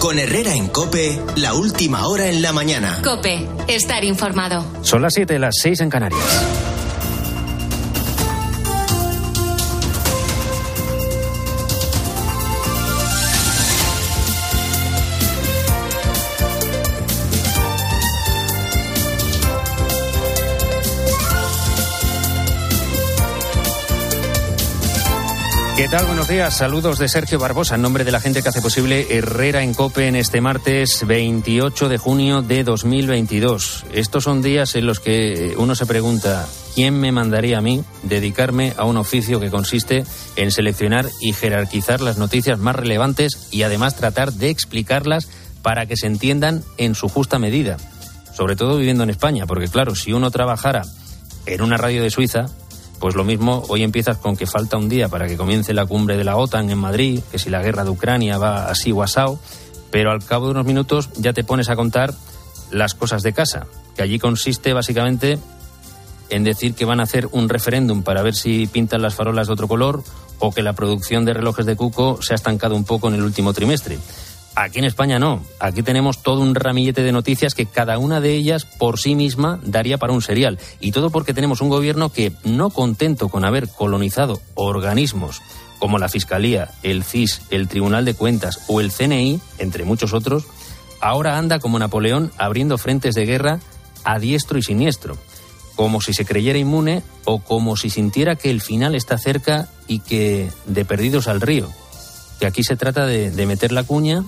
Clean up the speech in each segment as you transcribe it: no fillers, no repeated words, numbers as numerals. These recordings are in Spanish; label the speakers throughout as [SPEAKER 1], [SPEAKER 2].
[SPEAKER 1] Con Herrera en COPE, la última hora en la mañana.
[SPEAKER 2] COPE, estar informado.
[SPEAKER 3] Son las 7, las 6 en Canarias. ¿Qué tal? Buenos días. Saludos de Sergio Barbosa, en nombre de la gente que hace posible Herrera en COPE en este martes 28 de junio de 2022. Estos son días en los que uno se pregunta, ¿quién me mandaría a mí dedicarme a un oficio que consiste en seleccionar y jerarquizar las noticias más relevantes y además tratar de explicarlas para que se entiendan en su justa medida? Sobre todo viviendo en España, porque claro, si uno trabajara en una radio de Suiza, pues lo mismo, hoy empiezas con que falta un día para que comience la cumbre de la OTAN en Madrid, que si la guerra de Ucrania va así o asao, pero al cabo de unos minutos ya te pones a contar las cosas de casa, que allí consiste básicamente en decir que van a hacer un referéndum para ver si pintan las farolas de otro color o que la producción de relojes de cuco se ha estancado un poco en el último trimestre. Aquí en España no, aquí tenemos todo un ramillete de noticias que cada una de ellas por sí misma daría para un serial. Y todo porque tenemos un gobierno que, no contento con haber colonizado organismos como la Fiscalía, el CIS, el Tribunal de Cuentas o el CNI, entre muchos otros, ahora anda como Napoleón abriendo frentes de guerra a diestro y siniestro, como si se creyera inmune o como si sintiera que el final está cerca y que de perdidos al río. Que aquí se trata de meter la cuña.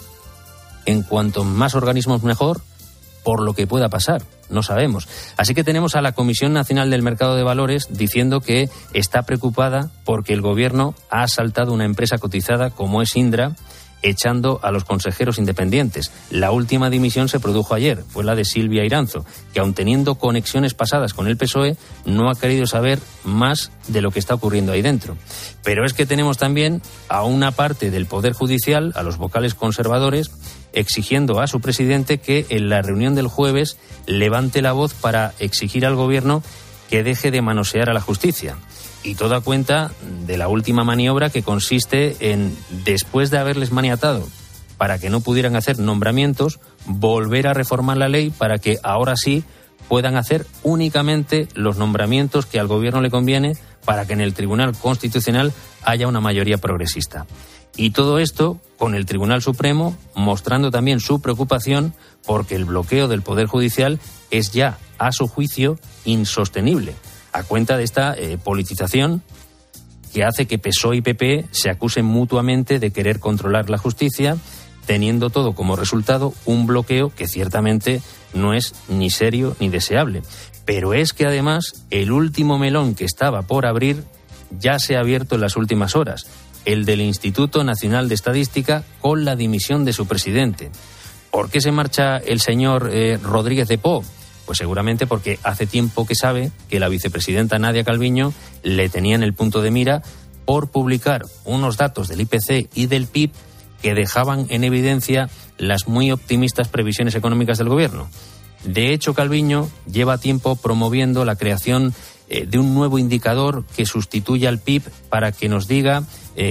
[SPEAKER 3] En cuanto más organismos mejor, por lo que pueda pasar, no sabemos. Así que tenemos a la Comisión Nacional del Mercado de Valores diciendo que está preocupada porque el gobierno ha asaltado una empresa cotizada como es Indra, echando a los consejeros independientes. La última dimisión se produjo ayer, fue la de Silvia Iranzo, que aun teniendo conexiones pasadas con el PSOE, no ha querido saber más de lo que está ocurriendo ahí dentro. Pero es que tenemos también a una parte del Poder Judicial, a los vocales conservadores, exigiendo a su presidente que en la reunión del jueves levante la voz para exigir al gobierno que deje de manosear a la justicia. Y todo a cuenta de la última maniobra, que consiste en, después de haberles maniatado para que no pudieran hacer nombramientos, volver a reformar la ley para que ahora sí puedan hacer únicamente los nombramientos que al gobierno le conviene, para que en el Tribunal Constitucional haya una mayoría progresista. Y todo esto con el Tribunal Supremo mostrando también su preocupación porque el bloqueo del Poder Judicial es ya, a su juicio, insostenible, a cuenta de esta politización que hace que PSOE y PP se acusen mutuamente de querer controlar la justicia, teniendo todo como resultado un bloqueo que ciertamente no es ni serio ni deseable. Pero es que además el último melón que estaba por abrir ya se ha abierto en las últimas horas, el del Instituto Nacional de Estadística, con la dimisión de su presidente. ¿Por qué se marcha el señor Rodríguez de Poo? Pues seguramente porque hace tiempo que sabe que la vicepresidenta Nadia Calviño le tenía en el punto de mira por publicar unos datos del IPC y del PIB que dejaban en evidencia las muy optimistas previsiones económicas del gobierno. De hecho, Calviño lleva tiempo promoviendo la creación de un nuevo indicador que sustituya al PIB para que nos diga,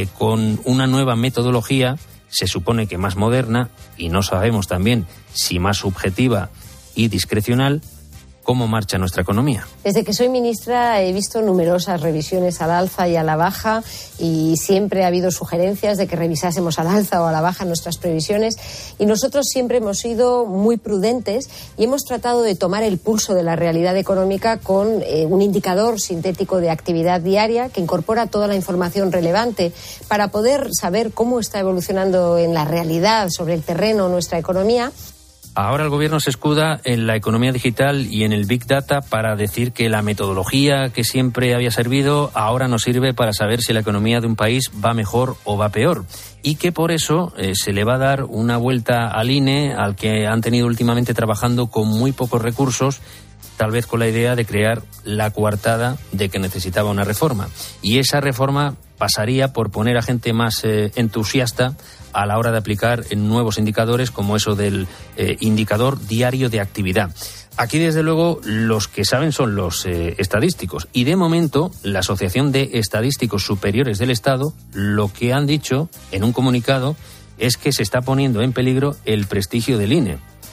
[SPEAKER 3] con una nueva metodología, se supone que más moderna, y no sabemos también si más subjetiva y discrecional, cómo marcha nuestra economía.
[SPEAKER 4] Desde que soy ministra he visto numerosas revisiones al alza y a la baja, y siempre ha habido sugerencias de que revisásemos al alza o a la baja nuestras previsiones, y nosotros siempre hemos sido muy prudentes y hemos tratado de tomar el pulso de la realidad económica con un indicador sintético de actividad diaria que incorpora toda la información relevante para poder saber cómo está evolucionando en la realidad, sobre el terreno, nuestra economía.
[SPEAKER 3] Ahora el gobierno se escuda en la economía digital y en el Big Data para decir que la metodología que siempre había servido ahora no sirve para saber si la economía de un país va mejor o va peor. Y que por eso se le va a dar una vuelta al INE, al que han tenido últimamente trabajando con muy pocos recursos, tal vez con la idea de crear la coartada de que necesitaba una reforma. Y esa reforma pasaría por poner a gente más entusiasta a la hora de aplicar nuevos indicadores, como eso del indicador diario de actividad. Aquí, desde luego, los que saben son los estadísticos. Y de momento, la Asociación de Estadísticos Superiores del Estado, lo que han dicho en un comunicado, es que se está poniendo en peligro el prestigio del INE.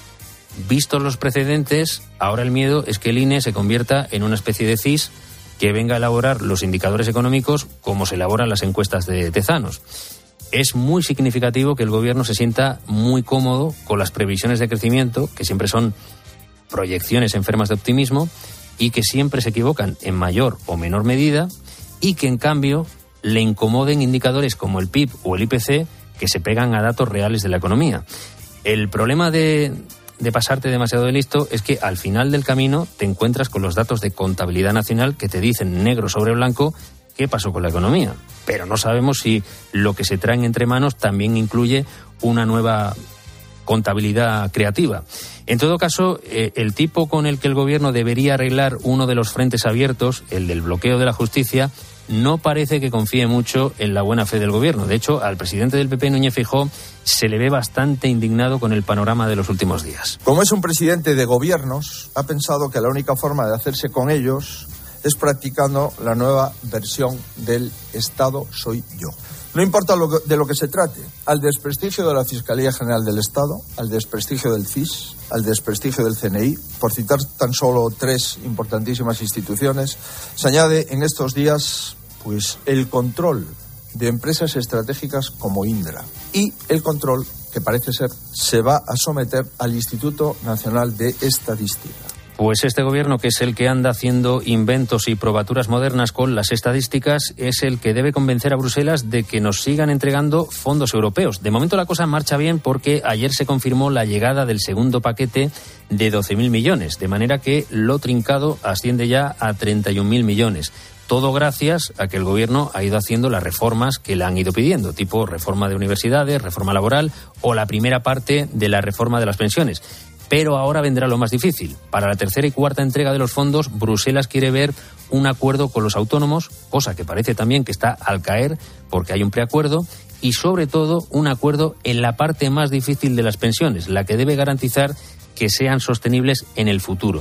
[SPEAKER 3] Vistos los precedentes, ahora el miedo es que el INE se convierta en una especie de CIS que venga a elaborar los indicadores económicos como se elaboran las encuestas de Tezanos. Es muy significativo que el Gobierno se sienta muy cómodo con las previsiones de crecimiento, que siempre son proyecciones enfermas de optimismo y que siempre se equivocan en mayor o menor medida, y que en cambio le incomoden indicadores como el PIB o el IPC que se pegan a datos reales de la economía. El problema de pasarte demasiado de listo es que al final del camino te encuentras con los datos de contabilidad nacional que te dicen negro sobre blanco qué pasó con la economía. Pero no sabemos si lo que se traen entre manos también incluye una nueva contabilidad creativa. En todo caso, el tipo con el que el Gobierno debería arreglar uno de los frentes abiertos, el del bloqueo de la justicia, no parece que confíe mucho en la buena fe del Gobierno. De hecho, al presidente del PP, Núñez Feijóo, se le ve bastante indignado con el panorama de los últimos días.
[SPEAKER 5] Como es un presidente de gobiernos, ha pensado que la única forma de hacerse con ellos es practicando la nueva versión del Estado soy yo. No importa de lo que se trate, al desprestigio de la Fiscalía General del Estado, al desprestigio del CIS, al desprestigio del CNI, por citar tan solo 3 importantísimas instituciones, se añade en estos días pues el control de empresas estratégicas como Indra y el control que parece ser se va a someter al Instituto Nacional de Estadística.
[SPEAKER 3] Pues este Gobierno, que es el que anda haciendo inventos y probaturas modernas con las estadísticas, es el que debe convencer a Bruselas de que nos sigan entregando fondos europeos. De momento la cosa marcha bien porque ayer se confirmó la llegada del segundo paquete de 12.000 millones, de manera que lo trincado asciende ya a 31.000 millones. Todo gracias a que el Gobierno ha ido haciendo las reformas que le han ido pidiendo, tipo reforma de universidades, reforma laboral o la primera parte de la reforma de las pensiones. Pero ahora vendrá lo más difícil. Para la tercera y cuarta entrega de los fondos, Bruselas quiere ver un acuerdo con los autónomos, cosa que parece también que está al caer porque hay un preacuerdo, y sobre todo un acuerdo en la parte más difícil de las pensiones, la que debe garantizar que sean sostenibles en el futuro.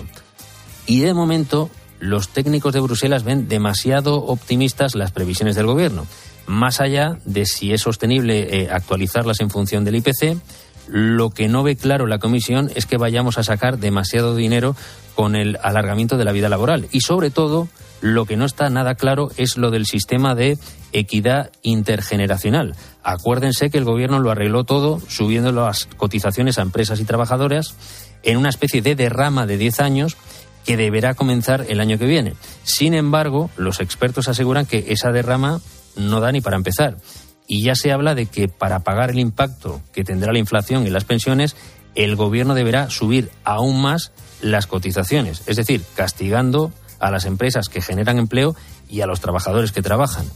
[SPEAKER 3] Y de momento, los técnicos de Bruselas ven demasiado optimistas las previsiones del Gobierno, más allá de si es sostenible actualizarlas en función del IPC. Lo que no ve claro la Comisión es que vayamos a sacar demasiado dinero con el alargamiento de la vida laboral. Y sobre todo, lo que no está nada claro es lo del sistema de equidad intergeneracional. Acuérdense que el Gobierno lo arregló todo subiendo las cotizaciones a empresas y trabajadoras en una especie de derrama de 10 años que deberá comenzar el año que viene. Sin embargo, los expertos aseguran que esa derrama no da ni para empezar. Y ya se habla de que para pagar el impacto que tendrá la inflación en las pensiones, el Gobierno deberá subir aún más las cotizaciones, es decir, castigando a las empresas que generan empleo y a los trabajadores que trabajan.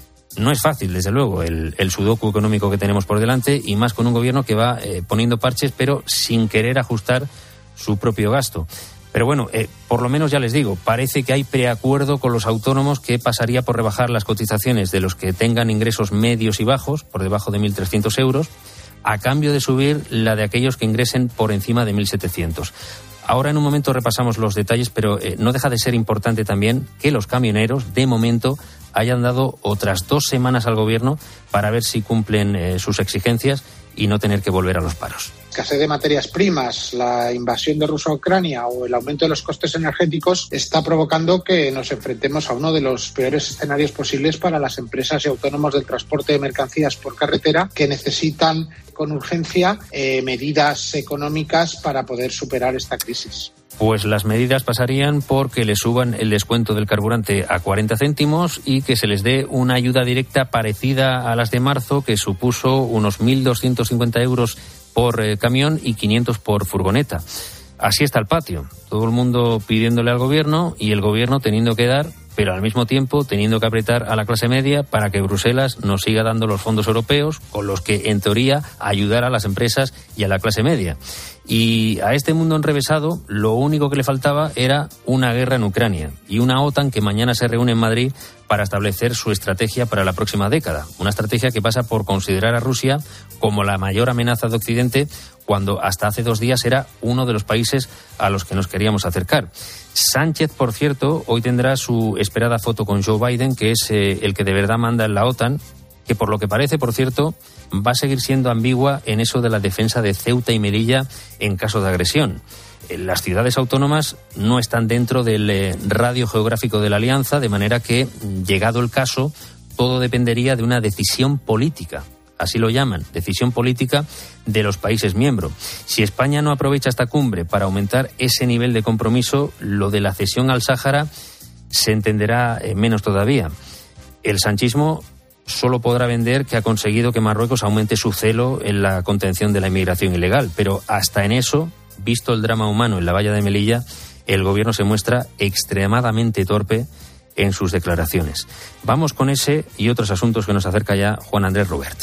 [SPEAKER 3] No es fácil, desde luego, el sudoku económico que tenemos por delante, y más con un Gobierno que va poniendo parches pero sin querer ajustar su propio gasto. Pero bueno, por lo menos ya les digo, parece que hay preacuerdo con los autónomos que pasaría por rebajar las cotizaciones de los que tengan ingresos medios y bajos, por debajo de 1.300 euros, a cambio de subir la de aquellos que ingresen por encima de 1.700. Ahora en un momento repasamos los detalles, pero no deja de ser importante también que los camioneros, de momento, hayan dado otras 2 semanas al Gobierno para ver si cumplen sus exigencias y no tener que volver a los paros.
[SPEAKER 6] Escasez de materias primas, la invasión de Rusia a Ucrania o el aumento de los costes energéticos está provocando que nos enfrentemos a uno de los peores escenarios posibles para las empresas y autónomos del transporte de mercancías por carretera, que necesitan con urgencia medidas económicas para poder superar esta crisis.
[SPEAKER 3] Pues las medidas pasarían por que les suban el descuento del carburante a 40 céntimos y que se les dé una ayuda directa parecida a las de marzo, que supuso unos 1.250 euros por camión y 500 por furgoneta. Así está el patio. Todo el mundo pidiéndole al Gobierno y el Gobierno teniendo que dar, pero al mismo tiempo teniendo que apretar a la clase media para que Bruselas nos siga dando los fondos europeos con los que, en teoría, ayudar a las empresas y a la clase media. Y a este mundo enrevesado, lo único que le faltaba era una guerra en Ucrania y una OTAN que mañana se reúne en Madrid para establecer su estrategia para la próxima década. Una estrategia que pasa por considerar a Rusia como la mayor amenaza de Occidente, cuando hasta hace 2 días era uno de los países a los que nos queríamos acercar. Sánchez, por cierto, hoy tendrá su esperada foto con Joe Biden, que es el que de verdad manda en la OTAN, que por lo que parece, por cierto, va a seguir siendo ambigua en eso de la defensa de Ceuta y Melilla en caso de agresión. Las ciudades autónomas no están dentro del radio geográfico de la Alianza, de manera que, llegado el caso, todo dependería de una decisión política. Así lo llaman, decisión política de los países miembros. Si España no aprovecha esta cumbre para aumentar ese nivel de compromiso, lo de la cesión al Sáhara se entenderá menos todavía. El sanchismo solo podrá vender que ha conseguido que Marruecos aumente su celo en la contención de la inmigración ilegal, pero hasta en eso, visto el drama humano en la valla de Melilla, el gobierno se muestra extremadamente torpe en sus declaraciones. Vamos con ese y otros asuntos que nos acerca ya Juan Andrés Robert.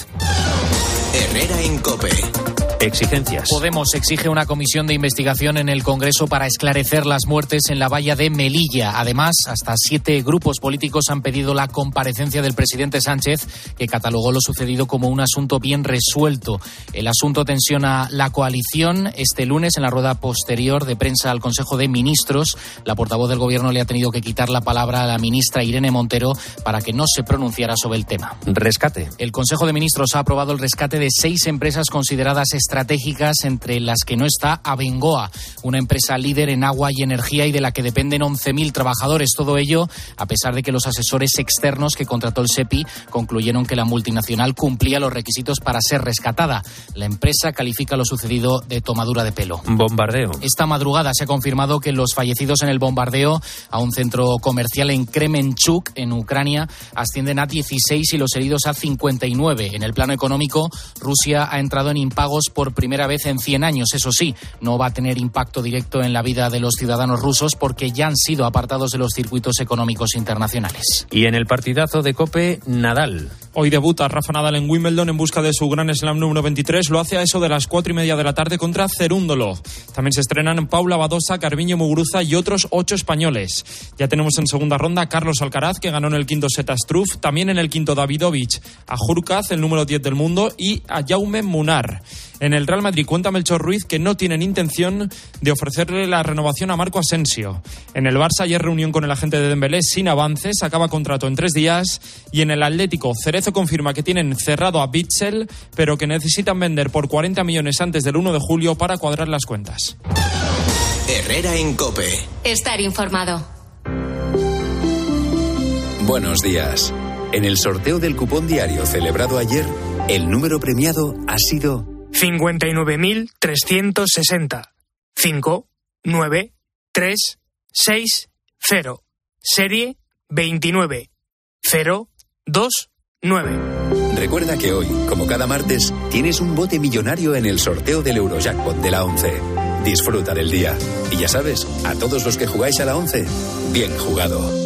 [SPEAKER 1] Herrera en COPE.
[SPEAKER 3] Exigencias.
[SPEAKER 7] Podemos exige una comisión de investigación en el Congreso para esclarecer las muertes en la valla de Melilla. Además, hasta 7 grupos políticos han pedido la comparecencia del presidente Sánchez, que catalogó lo sucedido como un asunto bien resuelto. El asunto tensiona la coalición. Este lunes, en la rueda posterior de prensa al Consejo de Ministros, la portavoz del Gobierno le ha tenido que quitar la palabra a la ministra Irene Montero para que no se pronunciara sobre el tema.
[SPEAKER 3] Rescate.
[SPEAKER 7] El Consejo de Ministros ha aprobado el rescate de 6 empresas consideradas estratégicas, entre las que no está Abengoa, una empresa líder en agua y energía y de la que dependen 11.000 trabajadores. Todo ello a pesar de que los asesores externos que contrató el SEPI concluyeron que la multinacional cumplía los requisitos para ser rescatada. La empresa califica lo sucedido de tomadura de pelo.
[SPEAKER 3] Bombardeo.
[SPEAKER 7] Esta madrugada se ha confirmado que los fallecidos en el bombardeo a un centro comercial en Kremenchuk, en Ucrania, ascienden a 16 y los heridos a 59. En el plano económico, Rusia ha entrado en impagos por primera vez en 100 años. Eso sí, no va a tener impacto directo en la vida de los ciudadanos rusos porque ya han sido apartados de los circuitos económicos internacionales.
[SPEAKER 3] Y en el partidazo de COPE, Nadal.
[SPEAKER 8] Hoy debuta Rafa Nadal en Wimbledon en busca de su Grand Slam número 23. Lo hace a eso de las 4:30 de la tarde contra Cerúndolo. También se estrenan Paula Badosa, Carbiño Muguruza y otros 8 españoles. Ya tenemos en segunda ronda a Carlos Alcaraz, que ganó en el quinto set a Struff. También en el quinto Davidovich, a Hurkacz, el número 10 del mundo, y a Jaume Munar. En el Real Madrid cuenta Melchor Ruiz que no tienen intención de ofrecerle la renovación a Marco Asensio. En el Barça ayer reunión con el agente de Dembélé sin avances, acaba contrato en 3 días. Y en el Atlético, Cerezo confirma que tienen cerrado a Bitzel, pero que necesitan vender por 40 millones antes del 1 de julio para cuadrar las cuentas.
[SPEAKER 1] Herrera en COPE.
[SPEAKER 2] Estar informado.
[SPEAKER 9] Buenos días. En el sorteo del cupón diario celebrado ayer, el número premiado ha sido
[SPEAKER 10] 59.360. 5, 9, 3, 6, 0. Serie 29 0, 2, 9.
[SPEAKER 9] Recuerda que hoy, como cada martes, tienes un bote millonario en el sorteo del Eurojackpot de la 11. Disfruta del día. Y ya sabes, a todos los que jugáis a la 11, bien jugado.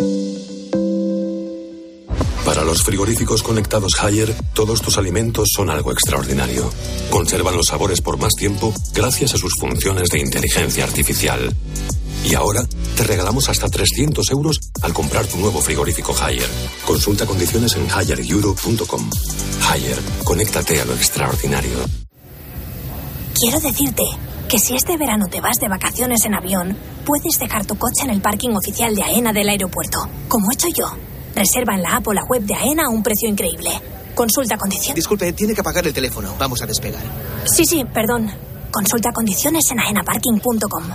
[SPEAKER 11] Para los frigoríficos conectados Haier, todos tus alimentos son algo extraordinario. Conservan los sabores por más tiempo gracias a sus funciones de inteligencia artificial. Y ahora te regalamos hasta 300 euros al comprar tu nuevo frigorífico Haier. Consulta condiciones en haier.com. Haier, conéctate a lo extraordinario.
[SPEAKER 12] Quiero decirte que si este verano te vas de vacaciones en avión, puedes dejar tu coche en el parking oficial de AENA del aeropuerto, como he hecho yo. Reserva en la app o la web de AENA a un precio increíble. Consulta condiciones.
[SPEAKER 1] Disculpe, tiene que apagar el teléfono. Vamos a despegar.
[SPEAKER 12] Sí, perdón. Consulta condiciones en aenaparking.com.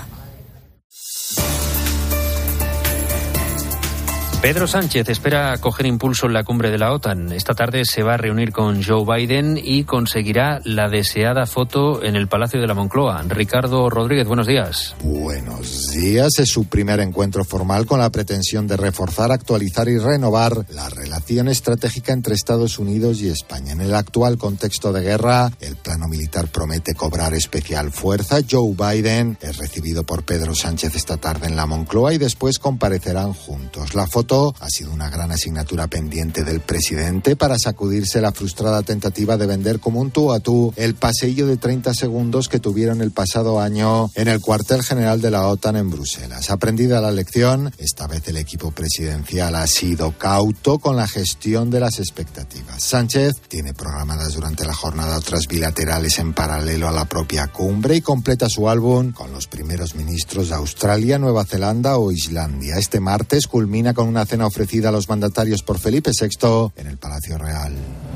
[SPEAKER 3] Pedro Sánchez espera coger impulso en la cumbre de la OTAN. Esta tarde se va a reunir con Joe Biden y conseguirá la deseada foto en el Palacio de la Moncloa. Ricardo Rodríguez, buenos días.
[SPEAKER 13] Buenos días. Es su primer encuentro formal con la pretensión de reforzar, actualizar y renovar la relación estratégica entre Estados Unidos y España. En el actual contexto de guerra, el plano militar promete cobrar especial fuerza. Joe Biden es recibido por Pedro Sánchez esta tarde en la Moncloa y después comparecerán juntos. La foto ha sido una gran asignatura pendiente del presidente para sacudirse la frustrada tentativa de vender como un tú a tú el paseillo de 30 segundos que tuvieron el pasado año en el cuartel general de la OTAN en Bruselas. Aprendida la lección, esta vez el equipo presidencial ha sido cauto con la gestión de las expectativas. Sánchez tiene programadas durante la jornada otras bilaterales en paralelo a la propia cumbre y completa su álbum con los primeros ministros de Australia, Nueva Zelanda o Islandia. Este martes culmina con una una cena ofrecida a los mandatarios por Felipe VI en el Palacio Real.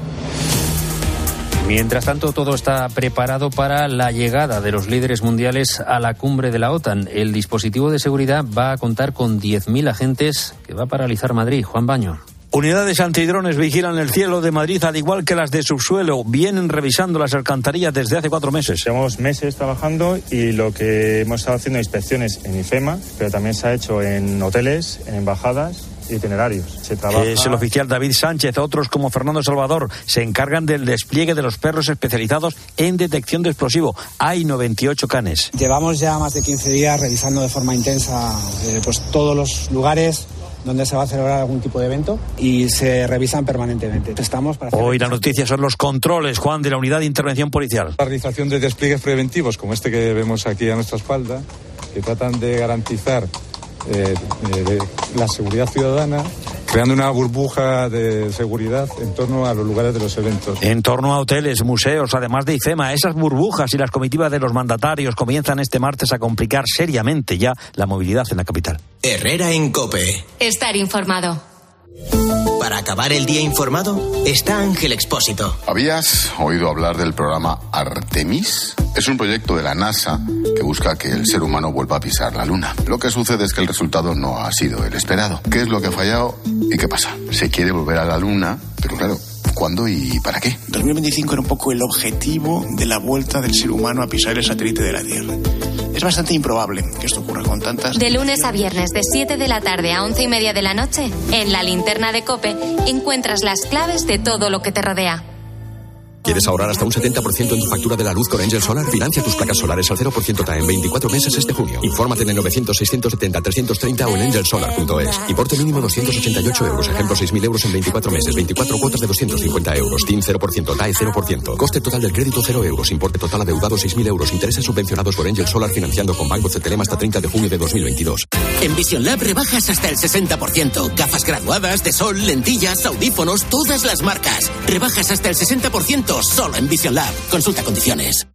[SPEAKER 3] Mientras tanto, todo está preparado para la llegada de los líderes mundiales a la cumbre de la OTAN. El dispositivo de seguridad va a contar con 10.000 agentes que va a paralizar Madrid. Juan Baño.
[SPEAKER 14] Unidades antidrones vigilan el cielo de Madrid, al igual que las de subsuelo. Vienen revisando las alcantarillas desde hace 4 meses.
[SPEAKER 15] Llevamos meses trabajando y lo que hemos estado haciendo inspecciones en IFEMA, pero también se ha hecho en hoteles, en embajadas, itinerarios. Se trabaja...
[SPEAKER 14] Es el oficial David Sánchez. Otros, como Fernando Salvador, se encargan del despliegue de los perros especializados en detección de explosivo. Hay 98 canes.
[SPEAKER 16] Llevamos ya más de 15 días revisando de forma intensa todos los lugares donde se va a celebrar algún tipo de evento y se revisan permanentemente.
[SPEAKER 14] Hoy la noticia son los controles, Juan, de la Unidad de Intervención Policial.
[SPEAKER 17] La realización de despliegues preventivos, como este que vemos aquí a nuestra espalda, que tratan de garantizar la seguridad ciudadana, creando una burbuja de seguridad en torno a los lugares de los eventos.
[SPEAKER 14] En torno a hoteles, museos, además de IFEMA, esas burbujas y las comitivas de los mandatarios comienzan este martes a complicar seriamente ya la movilidad en la capital.
[SPEAKER 1] Herrera en COPE.
[SPEAKER 2] Estar informado.
[SPEAKER 1] Para acabar el día informado, está Ángel Expósito.
[SPEAKER 18] ¿Habías oído hablar del programa Artemis? Es un proyecto de la NASA que busca que el ser humano vuelva a pisar la Luna. Lo que sucede es que el resultado no ha sido el esperado. ¿Qué es lo que ha fallado y qué pasa? Se quiere volver a la Luna, pero claro, ¿cuándo y para qué?
[SPEAKER 19] 2025 era un poco el objetivo de la vuelta del ser humano a pisar el satélite de la Tierra. Es bastante improbable que esto ocurra con tantas...
[SPEAKER 2] De lunes a viernes, de 7 de la tarde a 11:30 de la noche, en la linterna de COPE, encuentras las claves de todo lo que te rodea.
[SPEAKER 20] ¿Quieres ahorrar hasta un 70% en tu factura de la luz con Engel Solar? Financia tus placas solares al 0% TAE en 24 meses este junio. Infórmate en el 900-670-330 o en engelsolar.es. Importe mínimo 288 euros. Ejemplo, 6.000 euros en 24 meses. 24 cuotas de 250 euros. TIN 0%, TAE 0%. Coste total del crédito 0 euros. Importe total adeudado 6.000 euros. Intereses subvencionados por Engel Solar financiando con Banco CTLM hasta 30 de junio de 2022.
[SPEAKER 1] En Vision Lab rebajas hasta el 60%. Gafas graduadas, de sol, lentillas, audífonos, todas las marcas. Rebajas hasta el 60%. Solo en Vision Lab. Consulta condiciones.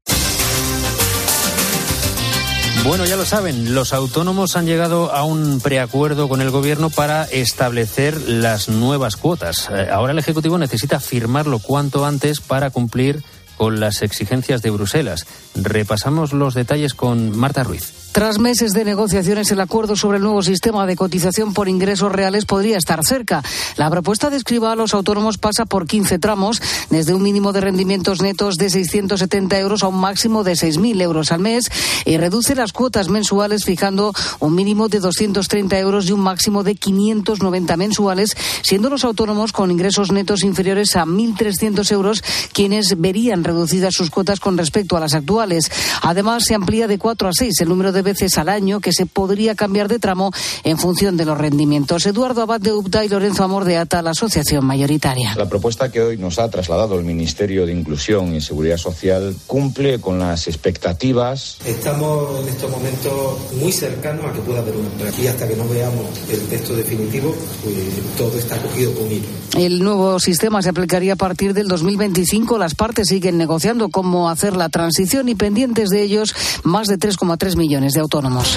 [SPEAKER 3] Bueno, ya lo saben, los autónomos han llegado a un preacuerdo con el gobierno para establecer las nuevas cuotas. Ahora el Ejecutivo necesita firmarlo cuanto antes para cumplir con las exigencias de Bruselas. Repasamos los detalles con Marta Ruiz.
[SPEAKER 21] Tras meses de negociaciones, el acuerdo sobre el nuevo sistema de cotización por ingresos reales podría estar cerca. La propuesta de Escrivá a los autónomos pasa por 15 tramos, desde un mínimo de rendimientos netos de 670 euros a un máximo de 6.000 euros al mes, y reduce las cuotas mensuales fijando un mínimo de 230 euros y un máximo de 590 mensuales, siendo los autónomos con ingresos netos inferiores a 1.300 euros quienes verían reducidas sus cuotas con respecto a las actuales. Además, se amplía de 4 a 6 el número de veces al año que se podría cambiar de tramo en función de los rendimientos. Eduardo Abad de UPTA y Lorenzo Amor de ATA, la asociación mayoritaria.
[SPEAKER 22] La propuesta que hoy nos ha trasladado el Ministerio de Inclusión y Seguridad Social cumple con las expectativas.
[SPEAKER 23] Estamos en estos momentos muy cercanos a que pueda haber un acuerdo. Y hasta que no veamos el texto definitivo, pues todo está cogido con hilo.
[SPEAKER 21] El nuevo sistema se aplicaría a partir del 2025. Las partes siguen negociando cómo hacer la transición y pendientes de ellos más de 3,3 millones de autónomos.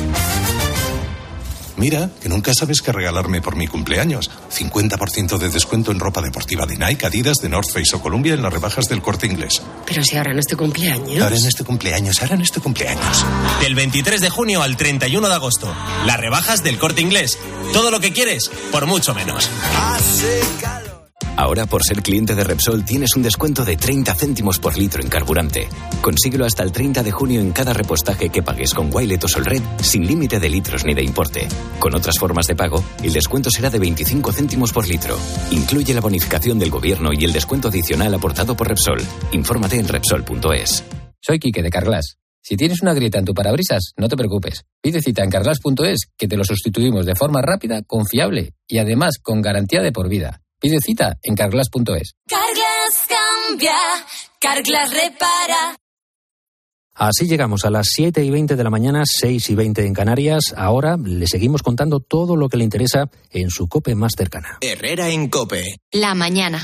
[SPEAKER 24] Mira, que nunca sabes qué regalarme por mi cumpleaños. 50% de descuento en ropa deportiva de Nike, Adidas, de North Face o Columbia en las rebajas del Corte Inglés.
[SPEAKER 25] Pero si ahora no es tu cumpleaños.
[SPEAKER 24] Ahora no es tu cumpleaños.
[SPEAKER 26] Del 23 de junio al 31 de agosto. Las rebajas del Corte Inglés. Todo lo que quieres, por mucho menos.
[SPEAKER 27] Ahora, por ser cliente de Repsol, tienes un descuento de 30 céntimos por litro en carburante. Consíguelo hasta el 30 de junio en cada repostaje que pagues con Wilet o Solred, sin límite de litros ni de importe. Con otras formas de pago, el descuento será de 25 céntimos por litro. Incluye la bonificación del gobierno y el descuento adicional aportado por Repsol. Infórmate en Repsol.es.
[SPEAKER 28] Soy Quique de Carglass. Si tienes una grieta en tu parabrisas, no te preocupes. Pide cita en Carglass.es, que te lo sustituimos de forma rápida, confiable y además con garantía de por vida. Pide cita en Carglass.es.
[SPEAKER 2] Carglass cambia, Carglass repara.
[SPEAKER 3] Así llegamos a las 7:20 de la mañana, 6:20 en Canarias. Ahora le seguimos contando todo lo que le interesa en su COPE más cercana.
[SPEAKER 1] Herrera en COPE.
[SPEAKER 2] La mañana.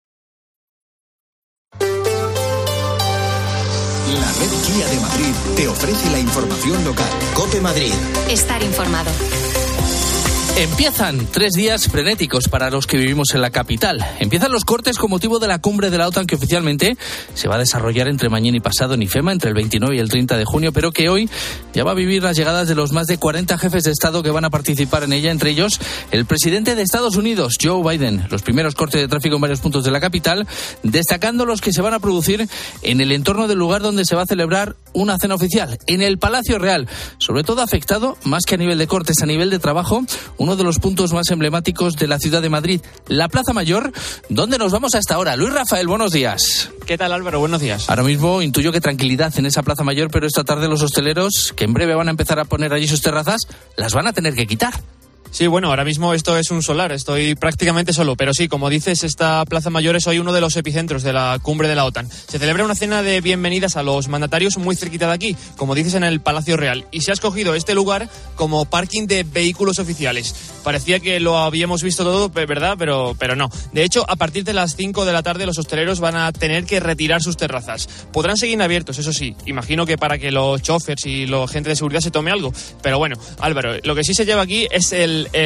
[SPEAKER 29] La red Kia de Madrid te ofrece la información local.
[SPEAKER 1] COPE Madrid.
[SPEAKER 2] Estar informado.
[SPEAKER 4] Empiezan 3 días frenéticos para los que vivimos en la capital. Empiezan los cortes con motivo de la cumbre de la OTAN que oficialmente se va a desarrollar entre mañana y pasado en IFEMA, entre el 29 y el 30 de junio, pero que hoy ya va a vivir las llegadas de los más de 40 jefes de Estado que van a participar en ella, entre ellos el presidente de Estados Unidos, Joe Biden. Los primeros cortes de tráfico en varios puntos de la capital, destacando los que se van a producir en el entorno del lugar donde se va a celebrar una cena oficial, en el Palacio Real. Sobre todo afectado, más que a nivel de cortes, a nivel de trabajo, uno de los puntos más emblemáticos de la ciudad de Madrid, la Plaza Mayor, donde nos vamos hasta ahora. Luis Rafael, buenos días.
[SPEAKER 5] ¿Qué tal, Álvaro? Buenos días.
[SPEAKER 4] Ahora mismo intuyo que tranquilidad en esa Plaza Mayor, pero esta tarde los hosteleros, que en breve van a empezar a poner allí sus terrazas, las van a tener que quitar.
[SPEAKER 5] Sí, bueno, ahora mismo esto es un solar, estoy prácticamente solo, pero sí, como dices, esta Plaza Mayor es hoy uno de los epicentros de la cumbre de la OTAN. Se celebra una cena de bienvenidas a los mandatarios muy cerquita de aquí, como dices, en el Palacio Real, y se ha escogido este lugar como parking de vehículos oficiales. Parecía que lo habíamos visto todo, ¿verdad? Pero no. De hecho, a partir de las 5 de la tarde los hosteleros van a tener que retirar sus terrazas. Podrán seguir abiertos, eso sí, imagino que para que los chófers y la gente de seguridad se tome algo. Pero bueno, Álvaro, lo que sí se lleva aquí es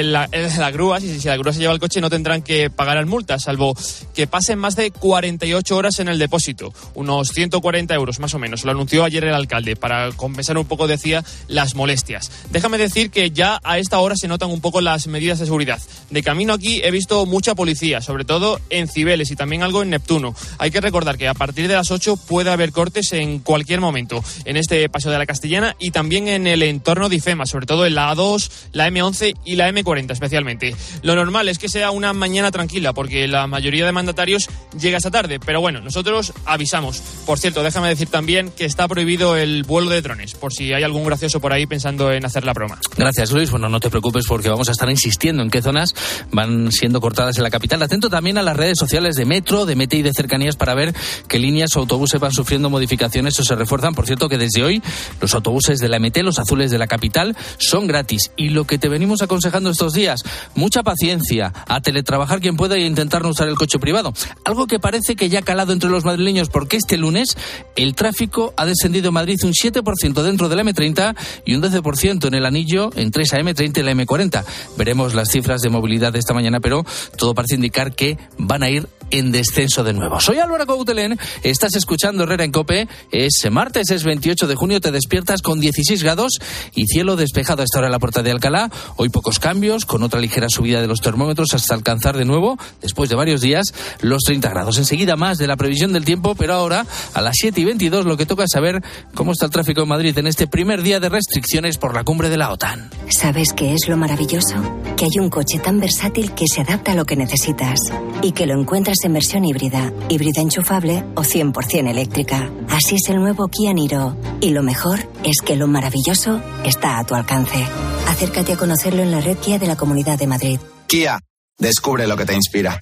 [SPEAKER 5] la grúa. Si la grúa se lleva el coche no tendrán que pagar multas, salvo que pasen más de 48 horas en el depósito, unos 140 euros más o menos. Lo anunció ayer el alcalde para compensar un poco, decía, las molestias. Déjame decir que ya a esta hora se notan un poco las medidas de seguridad. De camino aquí he visto mucha policía, sobre todo en Cibeles y también algo en Neptuno. Hay que recordar que a partir de las 8 puede haber cortes en cualquier momento en este Paseo de la Castellana y también en el entorno de IFEMA, sobre todo en la A2, la M11 y la M40 especialmente. Lo normal es que sea una mañana tranquila porque la mayoría de mandatarios llega esta tarde, pero bueno, nosotros avisamos. Por cierto, déjame decir también que está prohibido el vuelo de drones, por si hay algún gracioso por ahí pensando en hacer la broma.
[SPEAKER 4] Gracias, Luis. Bueno, no te preocupes porque vamos a estar insistiendo en qué zonas van siendo cortadas en la capital. Atento también a las redes sociales de Metro, de Mete y de Cercanías para ver qué líneas o autobuses van sufriendo modificaciones o se refuerzan. Por cierto, que desde hoy los autobuses de la MT, los azules de la capital, son gratis. Y lo que te venimos aconsejando estos días, mucha paciencia, a teletrabajar quien pueda y a intentar no usar el coche privado. Algo que parece que ya ha calado entre los madrileños porque este lunes el tráfico ha descendido en Madrid un 7% dentro de la M30 y un 12% en el anillo entre esa M30 y la M40. Veremos las cifras de movilidad de esta mañana, pero todo parece indicar que van a ir en descenso de nuevo. Soy Álvaro Coutelén, estás escuchando Herrera en COPE. Es martes, es 28 de junio, te despiertas con 16 grados y cielo despejado a esta hora en la Puerta de Alcalá. Hoy pocos cambios, con otra ligera subida de los termómetros hasta alcanzar de nuevo, después de varios días, los 30 grados. Enseguida más de la previsión del tiempo, pero ahora, a las 7:22, lo que toca es saber cómo está el tráfico en Madrid en este primer día de restricciones por la cumbre de la OTAN.
[SPEAKER 6] ¿Sabes qué es lo maravilloso? Que hay un coche tan versátil que se adapta a lo que necesitas y que lo encuentras en versión híbrida enchufable o 100% eléctrica. Así es el nuevo Kia Niro. Y lo mejor es que lo maravilloso está a tu alcance. Acércate a conocerlo en la red Kia de la Comunidad de Madrid.
[SPEAKER 7] Kia, descubre lo que te inspira.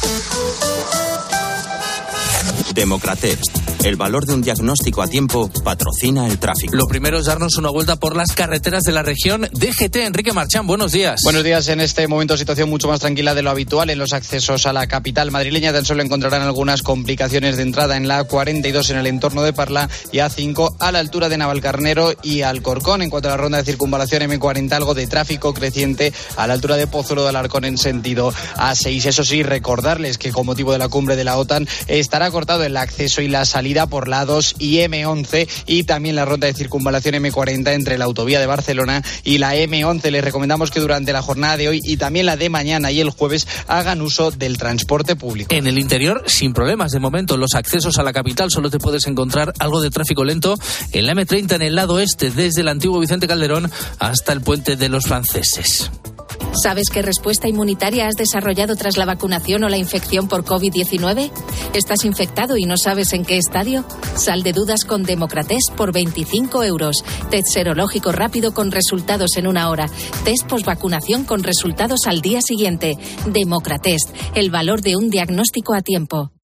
[SPEAKER 27] Democratest, el valor de un diagnóstico a tiempo, patrocina el tráfico.
[SPEAKER 4] Lo primero es darnos una vuelta por las carreteras de la región. DGT, Enrique Marchán, buenos días.
[SPEAKER 8] Buenos días. En este momento situación mucho más tranquila de lo habitual en los accesos a la capital madrileña. Tan solo encontrarán algunas complicaciones de entrada en la A42 en el entorno de Parla y A5 a la altura de Navalcarnero y Alcorcón. En cuanto a la ronda de circunvalación M40, algo de tráfico creciente a la altura de Pozuelo de Alarcón en sentido A6. Eso sí, recordarles que con motivo de la cumbre de la OTAN estará cortado el acceso y la salida por la A2 y M11 y también la ronda de circunvalación M40 entre la autovía de Barcelona y la M11. Les recomendamos que durante la jornada de hoy y también la de mañana y el jueves hagan uso del transporte público.
[SPEAKER 4] En el interior, sin problemas de momento, los accesos a la capital solo te puedes encontrar algo de tráfico lento en la M30 en el lado este, desde el antiguo Vicente Calderón hasta el puente de los Franceses.
[SPEAKER 2] ¿Sabes qué respuesta inmunitaria has desarrollado tras la vacunación o la infección por COVID-19? ¿Estás infectado y no sabes en qué estadio? Sal de dudas con Democratest por 25 euros. Test serológico rápido con resultados en 1 hora. Test posvacunación con resultados al día siguiente. Democratest, el valor de un diagnóstico a tiempo.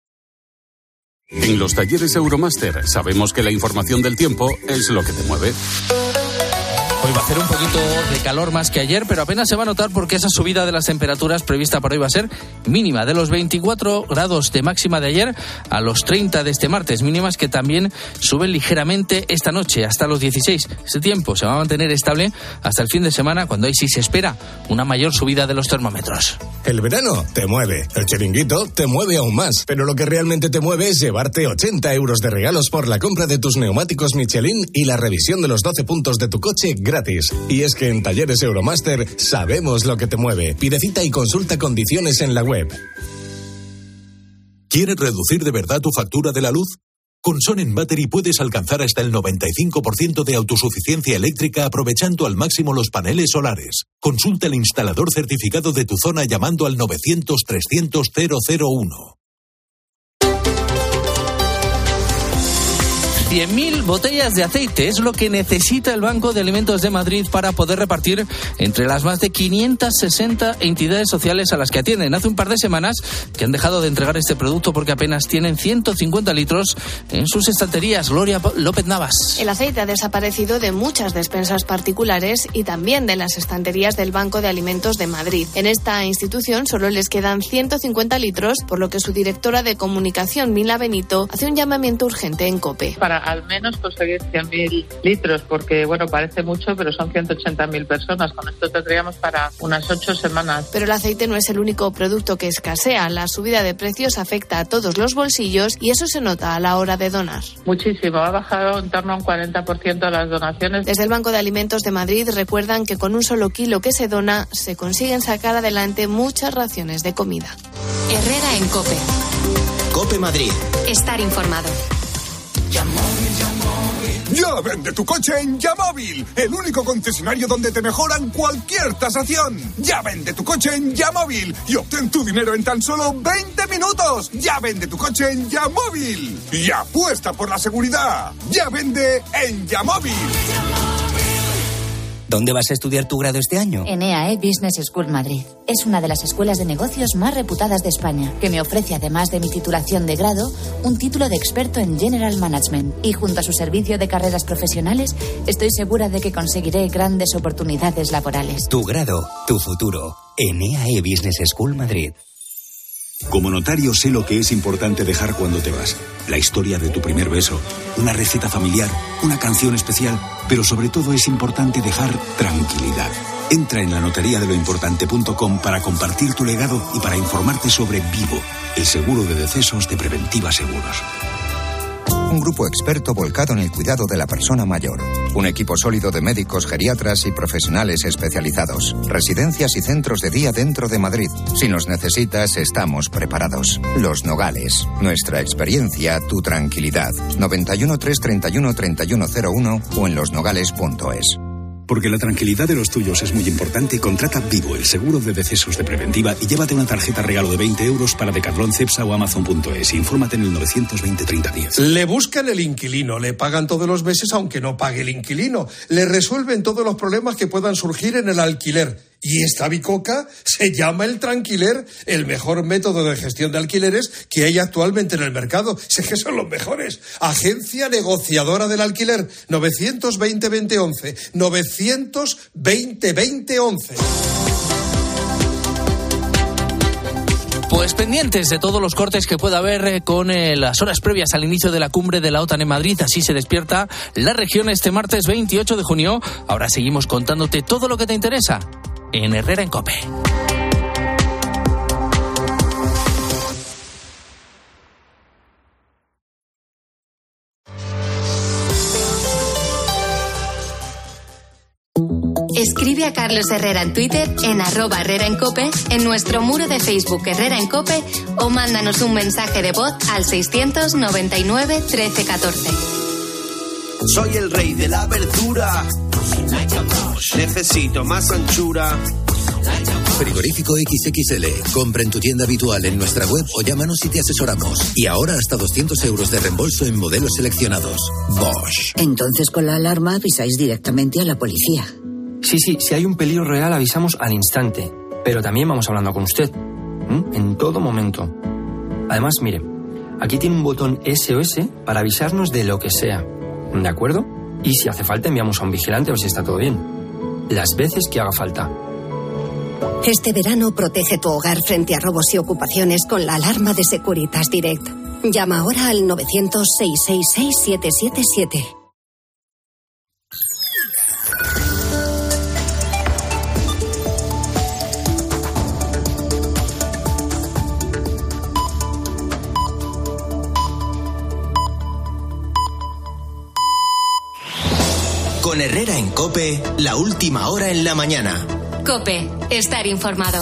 [SPEAKER 9] En los talleres Euromaster sabemos que la información del tiempo es lo que te mueve.
[SPEAKER 4] Hoy va a hacer un poquito de calor más que ayer, pero apenas se va a notar porque esa subida de las temperaturas prevista para hoy va a ser mínima, de los 24 grados de máxima de ayer a los 30 de este martes, mínimas que también suben ligeramente esta noche hasta los 16. Ese tiempo se va a mantener estable hasta el fin de semana, cuando ahí sí se espera una mayor subida de los termómetros.
[SPEAKER 10] El verano te mueve, el chiringuito te mueve aún más, pero lo que realmente te mueve es llevarte 80 euros de regalos por la compra de tus neumáticos Michelin y la revisión de los 12 puntos de tu coche gratis. Y es que en Talleres Euromaster sabemos lo que te mueve. Pide cita y consulta condiciones en la web.
[SPEAKER 11] ¿Quieres reducir de verdad tu factura de la luz? Con Sonnen Battery puedes alcanzar hasta el 95% de autosuficiencia eléctrica aprovechando al máximo los paneles solares. Consulta el instalador certificado de tu zona llamando al 900-300-001.
[SPEAKER 4] 100.000 botellas de aceite es lo que necesita el Banco de Alimentos de Madrid para poder repartir entre las más de 560 entidades sociales a las que atienden. Hace un par de semanas que han dejado de entregar este producto porque apenas tienen 150 litros en sus estanterías. Gloria López Navas.
[SPEAKER 12] El aceite ha desaparecido de muchas despensas particulares y también de las estanterías del Banco de Alimentos de Madrid. En esta institución solo les quedan 150 litros, por lo que su directora de comunicación, Mila Benito, hace un llamamiento urgente en COPE.
[SPEAKER 13] Para al menos conseguir 100.000 litros, porque bueno, parece mucho, pero son 180.000 personas. Con esto tendríamos para unas 8 semanas.
[SPEAKER 12] Pero el aceite no es el único producto que escasea. La subida de precios afecta a todos los bolsillos y eso se nota a la hora de donar.
[SPEAKER 13] Muchísimo, ha bajado en torno a un 40% las donaciones.
[SPEAKER 12] Desde el Banco de Alimentos de Madrid recuerdan que con un solo kilo que se dona se consiguen sacar adelante muchas raciones de comida.
[SPEAKER 14] Herrera en COPE.
[SPEAKER 1] COPE Madrid.
[SPEAKER 14] Estar informado.
[SPEAKER 15] Ya vende tu coche en Yamóvil, el único concesionario donde te mejoran cualquier tasación. Ya vende tu coche en Yamóvil y obtén tu dinero en tan solo 20 minutos. Ya vende tu coche en Yamóvil y apuesta por la seguridad. Ya vende en Yamóvil.
[SPEAKER 16] ¿Dónde vas a estudiar tu grado este año?
[SPEAKER 17] En EAE Business School Madrid. Es una de las escuelas de negocios más reputadas de España, que me ofrece, además de mi titulación de grado, un título de experto en General Management. Y junto a su servicio de carreras profesionales, estoy segura de que conseguiré grandes oportunidades laborales.
[SPEAKER 16] Tu grado, tu futuro. En EAE Business School Madrid.
[SPEAKER 18] Como notario sé lo que es importante dejar cuando te vas. La historia de tu primer beso, una receta familiar, una canción especial, pero sobre todo es importante dejar tranquilidad. Entra en lanotariadeloimportante.com para compartir tu legado y para informarte sobre Vivo, el seguro de decesos de Preventiva Seguros.
[SPEAKER 30] Un grupo experto volcado en el cuidado de la persona mayor. Un equipo sólido de médicos, geriatras y profesionales especializados. Residencias y centros de día dentro de Madrid. Si nos necesitas, estamos preparados. Los Nogales. Nuestra experiencia, tu tranquilidad. 91 331 3101 o en losnogales.es.
[SPEAKER 18] Porque la tranquilidad de los tuyos es muy importante, contrata Vivo, el seguro de decesos de Preventiva, y llévate una tarjeta regalo de 20 euros para Decathlon, Cepsa o Amazon.es. Infórmate en el 920 30 10.
[SPEAKER 31] Le buscan el inquilino, le pagan todos los meses aunque no pague el inquilino. Le resuelven todos los problemas que puedan surgir en el alquiler. Y esta bicoca se llama El Tranquiler, el mejor método de gestión de alquileres que hay actualmente en el mercado. Sé que son los mejores. Agencia negociadora del alquiler, 920-2011, 920-2011.
[SPEAKER 4] Pues pendientes de todos los cortes que pueda haber con las horas previas al inicio de la cumbre de la OTAN en Madrid. Así se despierta la región este martes 28 de junio. Ahora seguimos contándote todo lo que te interesa en Herrera en COPE.
[SPEAKER 14] Escribe a Carlos Herrera en Twitter, en @Herrera en COPE, en nuestro muro de Facebook Herrera en COPE o mándanos un mensaje de voz al 699 13 14.
[SPEAKER 32] Soy el rey de la verdura. Necesito más anchura.
[SPEAKER 33] Frigorífico XXL. Compra en tu tienda habitual en nuestra web o llámanos y te asesoramos. Y ahora hasta 200 euros de reembolso en modelos seleccionados. Bosch.
[SPEAKER 34] Entonces con la alarma avisáis directamente a la policía.
[SPEAKER 35] Sí, si hay un peligro real avisamos al instante. Pero también vamos hablando con usted. En todo momento. Además, mire, aquí tiene un botón SOS para avisarnos de lo que sea. ¿De acuerdo? Y si hace falta, enviamos a un vigilante a ver si está todo bien. Las veces que haga falta.
[SPEAKER 3] Este verano protege tu hogar frente a robos y ocupaciones con la alarma de Securitas Direct. Llama ahora al 900-666-777.
[SPEAKER 5] Con Herrera en COPE, la última hora en la mañana.
[SPEAKER 14] COPE, estar informado.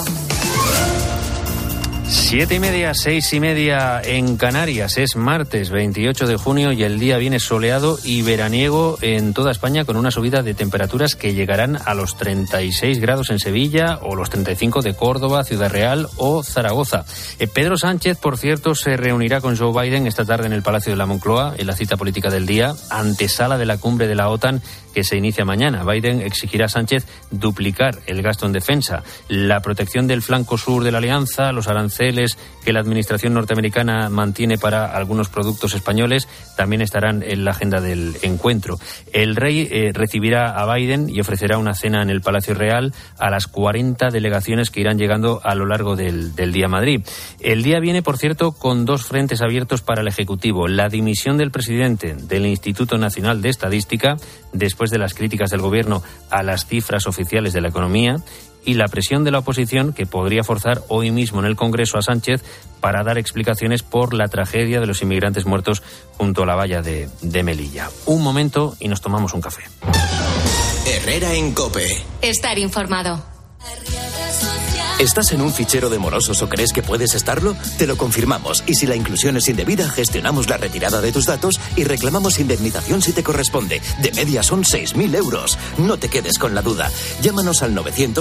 [SPEAKER 6] 7:30, 6:30 en Canarias. Es martes 28 de junio y el día viene soleado y veraniego en toda España, con una subida de temperaturas que llegarán a los 36 grados en Sevilla o los 35 de Córdoba, Ciudad Real o Zaragoza. Pedro Sánchez, por cierto, se reunirá con Joe Biden esta tarde en el Palacio de la Moncloa, en la cita política del día, antesala de la cumbre de la OTAN que se inicia mañana. Biden exigirá a Sánchez duplicar el gasto en defensa, la protección del flanco sur de la alianza, los aranceles que la administración norteamericana mantiene para algunos productos españoles, también estarán en la agenda del encuentro. El rey recibirá a Biden y ofrecerá una cena en el Palacio Real a las 40 delegaciones que irán llegando a lo largo del día a Madrid. El día viene, por cierto, con dos frentes abiertos para el Ejecutivo: la dimisión del presidente del Instituto Nacional de Estadística, después de las críticas del Gobierno a las cifras oficiales de la economía, y la presión de la oposición, que podría forzar hoy mismo en el Congreso a Sánchez para dar explicaciones por la tragedia de los inmigrantes muertos junto a la valla de Melilla. Un momento y nos tomamos un café.
[SPEAKER 5] Herrera en COPE.
[SPEAKER 14] Estar informado.
[SPEAKER 7] ¿Estás en un fichero de morosos o crees que puedes estarlo? Te lo confirmamos, y si la inclusión es indebida, gestionamos la retirada de tus datos y reclamamos indemnización si te corresponde. De media son 6.000 euros. No te quedes con la duda. Llámanos al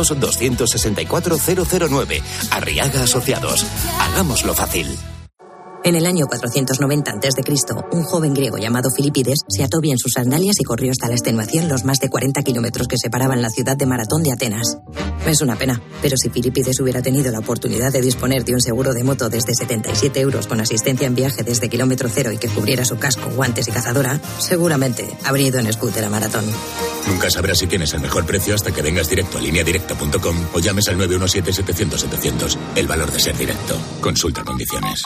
[SPEAKER 7] 900-264-009. Arriaga Asociados. Hagámoslo fácil.
[SPEAKER 19] En el año 490 a.C., un joven griego llamado Filipides se ató bien sus sandalias y corrió hasta la extenuación los más de 40 kilómetros que separaban la ciudad de Maratón de Atenas. Es una pena, pero si Filipides hubiera tenido la oportunidad de disponer de un seguro de moto desde 77 euros con asistencia en viaje desde kilómetro cero y que cubriera su casco, guantes y cazadora, seguramente habría ido en scooter a Maratón.
[SPEAKER 18] Nunca sabrás si tienes el mejor precio hasta que vengas directo a lineadirecta.com o llames al 917-700-700. El valor de ser directo. Consulta condiciones.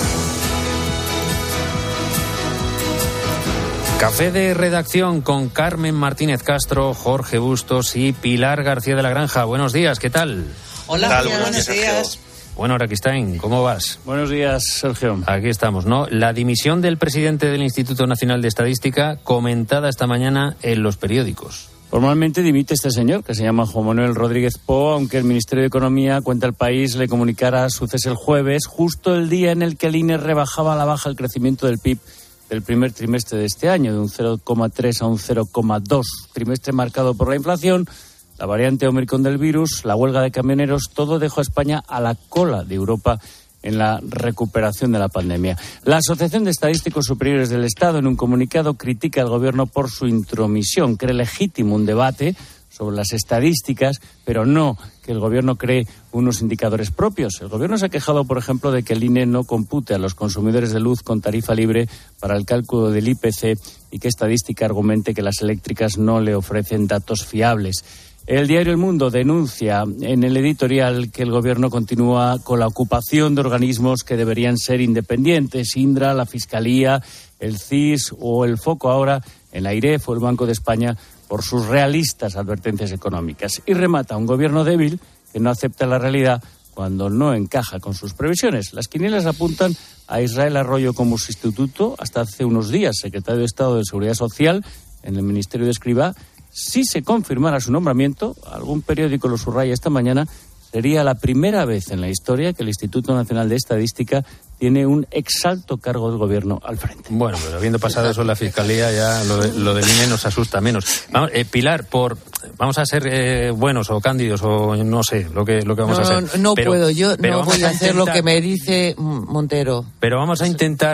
[SPEAKER 6] Café de redacción con Carmen Martínez Castro, Jorge Bustos y Pilar García de la Granja. Buenos días, ¿qué tal?
[SPEAKER 20] Hola, buenos días.
[SPEAKER 6] Bueno, Araquistain, ¿cómo vas?
[SPEAKER 20] Buenos días, Sergio.
[SPEAKER 6] Aquí estamos, ¿no? La dimisión del presidente del Instituto Nacional de Estadística, comentada esta mañana en los periódicos.
[SPEAKER 20] Formalmente dimite este señor, que se llama Juan Manuel Rodríguez Po, aunque el Ministerio de Economía, cuenta El País, le comunicara su cese el jueves, justo el día en el que el INE rebajaba a la baja el crecimiento del PIB del primer trimestre de este año, de un 0,3 a un 0,2. Trimestre marcado por la inflación, la variante Omicron del virus, la huelga de camioneros, todo dejó a España a la cola de Europa en la recuperación de la pandemia. La Asociación de Estadísticos Superiores del Estado, en un comunicado, critica al Gobierno por su intromisión. Cree legítimo un debate sobre las estadísticas, pero no que el Gobierno cree unos indicadores propios. El Gobierno se ha quejado, por ejemplo, de que el INE no compute a los consumidores de luz con tarifa libre para el cálculo del IPC y que Estadística argumente que las eléctricas no le ofrecen datos fiables. El diario El Mundo denuncia en el editorial que el Gobierno continúa con la ocupación de organismos que deberían ser independientes: Indra, la Fiscalía, el CIS o el foco ahora en la AIREF o el Banco de España por sus realistas advertencias económicas. Y remata: un Gobierno débil que no acepta la realidad cuando no encaja con sus previsiones. Las quinielas apuntan a Israel Arroyo como sustituto, hasta hace unos días secretario de Estado de Seguridad Social en el Ministerio de Escrivá. Si se confirmara su nombramiento, algún periódico lo subraya esta mañana, sería la primera vez en la historia que el Instituto Nacional de Estadística tiene un exalto cargo del Gobierno al frente.
[SPEAKER 6] Bueno, pero habiendo pasado eso en la Fiscalía, ya lo del INE nos asusta menos. Vamos, Pilar, vamos a ser buenos o cándidos o no sé lo que vamos a hacer.
[SPEAKER 21] No puedo, yo no voy a hacer lo que me dice Montero.
[SPEAKER 6] Pero vamos a intentar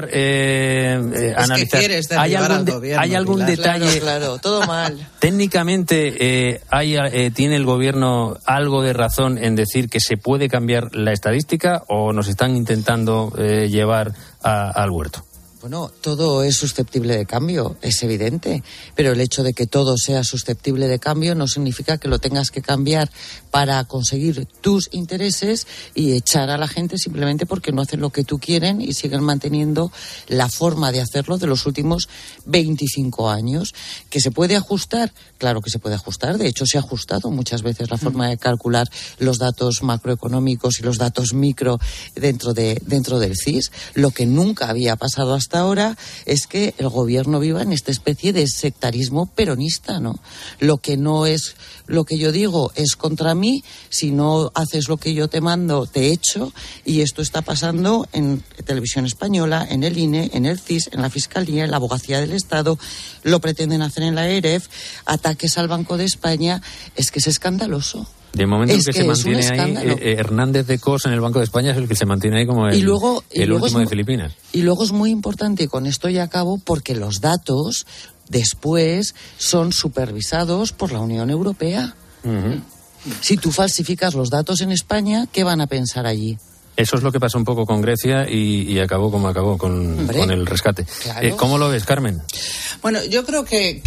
[SPEAKER 6] analizar. ¿Hay algún detalle?
[SPEAKER 21] Claro, todo mal.
[SPEAKER 6] Técnicamente, ¿tiene el Gobierno algo de razón en decir que se puede cambiar la estadística o nos están intentando llevar al huerto?
[SPEAKER 21] Bueno, todo es susceptible de cambio, es evidente, pero el hecho de que todo sea susceptible de cambio no significa que lo tengas que cambiar para conseguir tus intereses y echar a la gente simplemente porque no hacen lo que tú quieren y siguen manteniendo la forma de hacerlo de los últimos 25 años. ¿Que se puede ajustar? Claro que se puede ajustar, de hecho se ha ajustado muchas veces la forma de calcular los datos macroeconómicos y los datos micro dentro del CIS. Lo que nunca había pasado hasta ahora es que el gobierno viva en esta especie de sectarismo peronista, ¿no? Lo que no es lo que yo digo es contra mí, si no haces lo que yo te mando, te echo, y esto está pasando en Televisión Española, en el INE, en el CIS, en la Fiscalía, en la Abogacía del Estado, lo pretenden hacer en la EREF, ataques al Banco de España, es que es escandaloso.
[SPEAKER 6] De momento el que se mantiene ahí, Hernández de Cos en el Banco de España es el que se mantiene ahí como el último de Filipinas.
[SPEAKER 21] Y luego es muy importante, y con esto ya acabo, porque los datos después son supervisados por la Unión Europea. Uh-huh. Si tú falsificas los datos en España, ¿qué van a pensar allí?
[SPEAKER 6] Eso es lo que pasó un poco con Grecia y acabó como acabó con el rescate. Claro. ¿Cómo lo ves, Carmen?
[SPEAKER 2] Bueno, yo creo que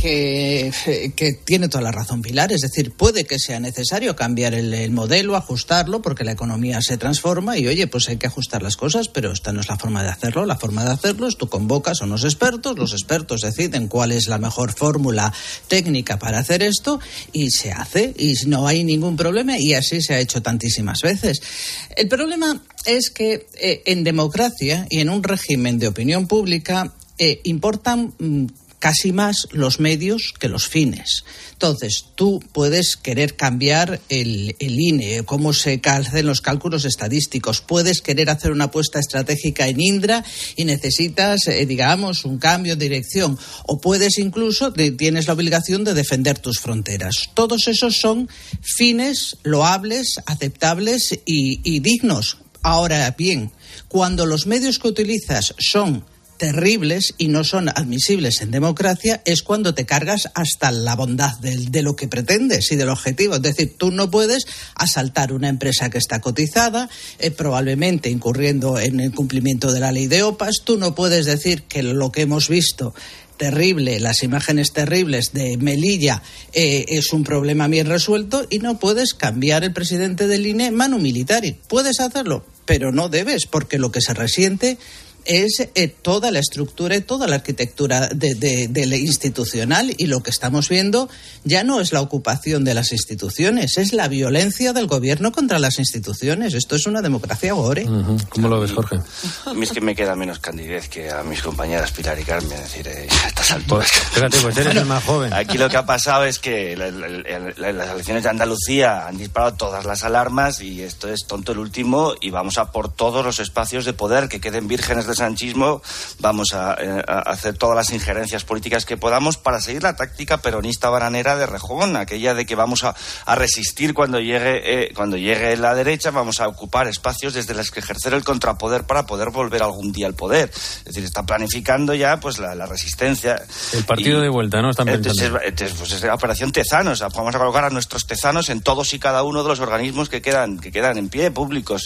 [SPEAKER 2] tiene toda la razón Pilar. Es decir, puede que sea necesario cambiar el modelo, ajustarlo, porque la economía se transforma y, oye, pues hay que ajustar las cosas, pero esta no es la forma de hacerlo. La forma de hacerlo es tú convocas a unos expertos, los expertos deciden cuál es la mejor fórmula técnica para hacer esto y se hace y no hay ningún problema, y así se ha hecho tantísimas veces. El problema es que en democracia y en un régimen de opinión pública importan casi más los medios que los fines. Entonces, tú puedes querer cambiar el INE, cómo se hacen los cálculos estadísticos, puedes querer hacer una apuesta estratégica en Indra y necesitas, digamos, un cambio de dirección, o puedes incluso, tienes la obligación de defender tus fronteras. Todos esos son fines loables, aceptables y dignos. Ahora bien, cuando los medios que utilizas son terribles y no son admisibles en democracia, es cuando te cargas hasta la bondad de lo que pretendes y del objetivo. Es decir, tú no puedes asaltar una empresa que está cotizada, probablemente incurriendo en el cumplimiento de la ley de OPAs. Tú no puedes decir que lo que hemos visto terrible, las imágenes terribles de Melilla, es un problema bien resuelto, y no puedes cambiar el presidente del INE manu militari. Puedes hacerlo, pero no debes, porque lo que se resiente es toda la estructura y toda la arquitectura de la institucional, y lo que estamos viendo ya no es la ocupación de las instituciones, es la violencia del gobierno contra las instituciones. Esto es una democracia gore.
[SPEAKER 6] Uh-huh. ¿Cómo lo ves, Jorge?
[SPEAKER 8] A mí es que me queda menos candidez que a mis compañeras Pilar y Carmen, es decir, a estas alturas.
[SPEAKER 6] Fíjate, pues eres el más joven.
[SPEAKER 8] Aquí lo que ha pasado es que las elecciones de Andalucía han disparado todas las alarmas, y esto es tonto el último, y vamos a por todos los espacios de poder que queden vírgenes de sanchismo. Vamos a hacer todas las injerencias políticas que podamos para seguir la táctica peronista bananera de Rejón, aquella de que vamos a resistir cuando llegue la derecha, vamos a ocupar espacios desde los que ejercer el contrapoder para poder volver algún día al poder. Es decir, está planificando ya pues la resistencia.
[SPEAKER 6] El partido de vuelta, ¿no? Están pensando.
[SPEAKER 8] Pues es la operación Tezanos. Vamos a colocar a nuestros tezanos en todos y cada uno de los organismos que quedan en pie, públicos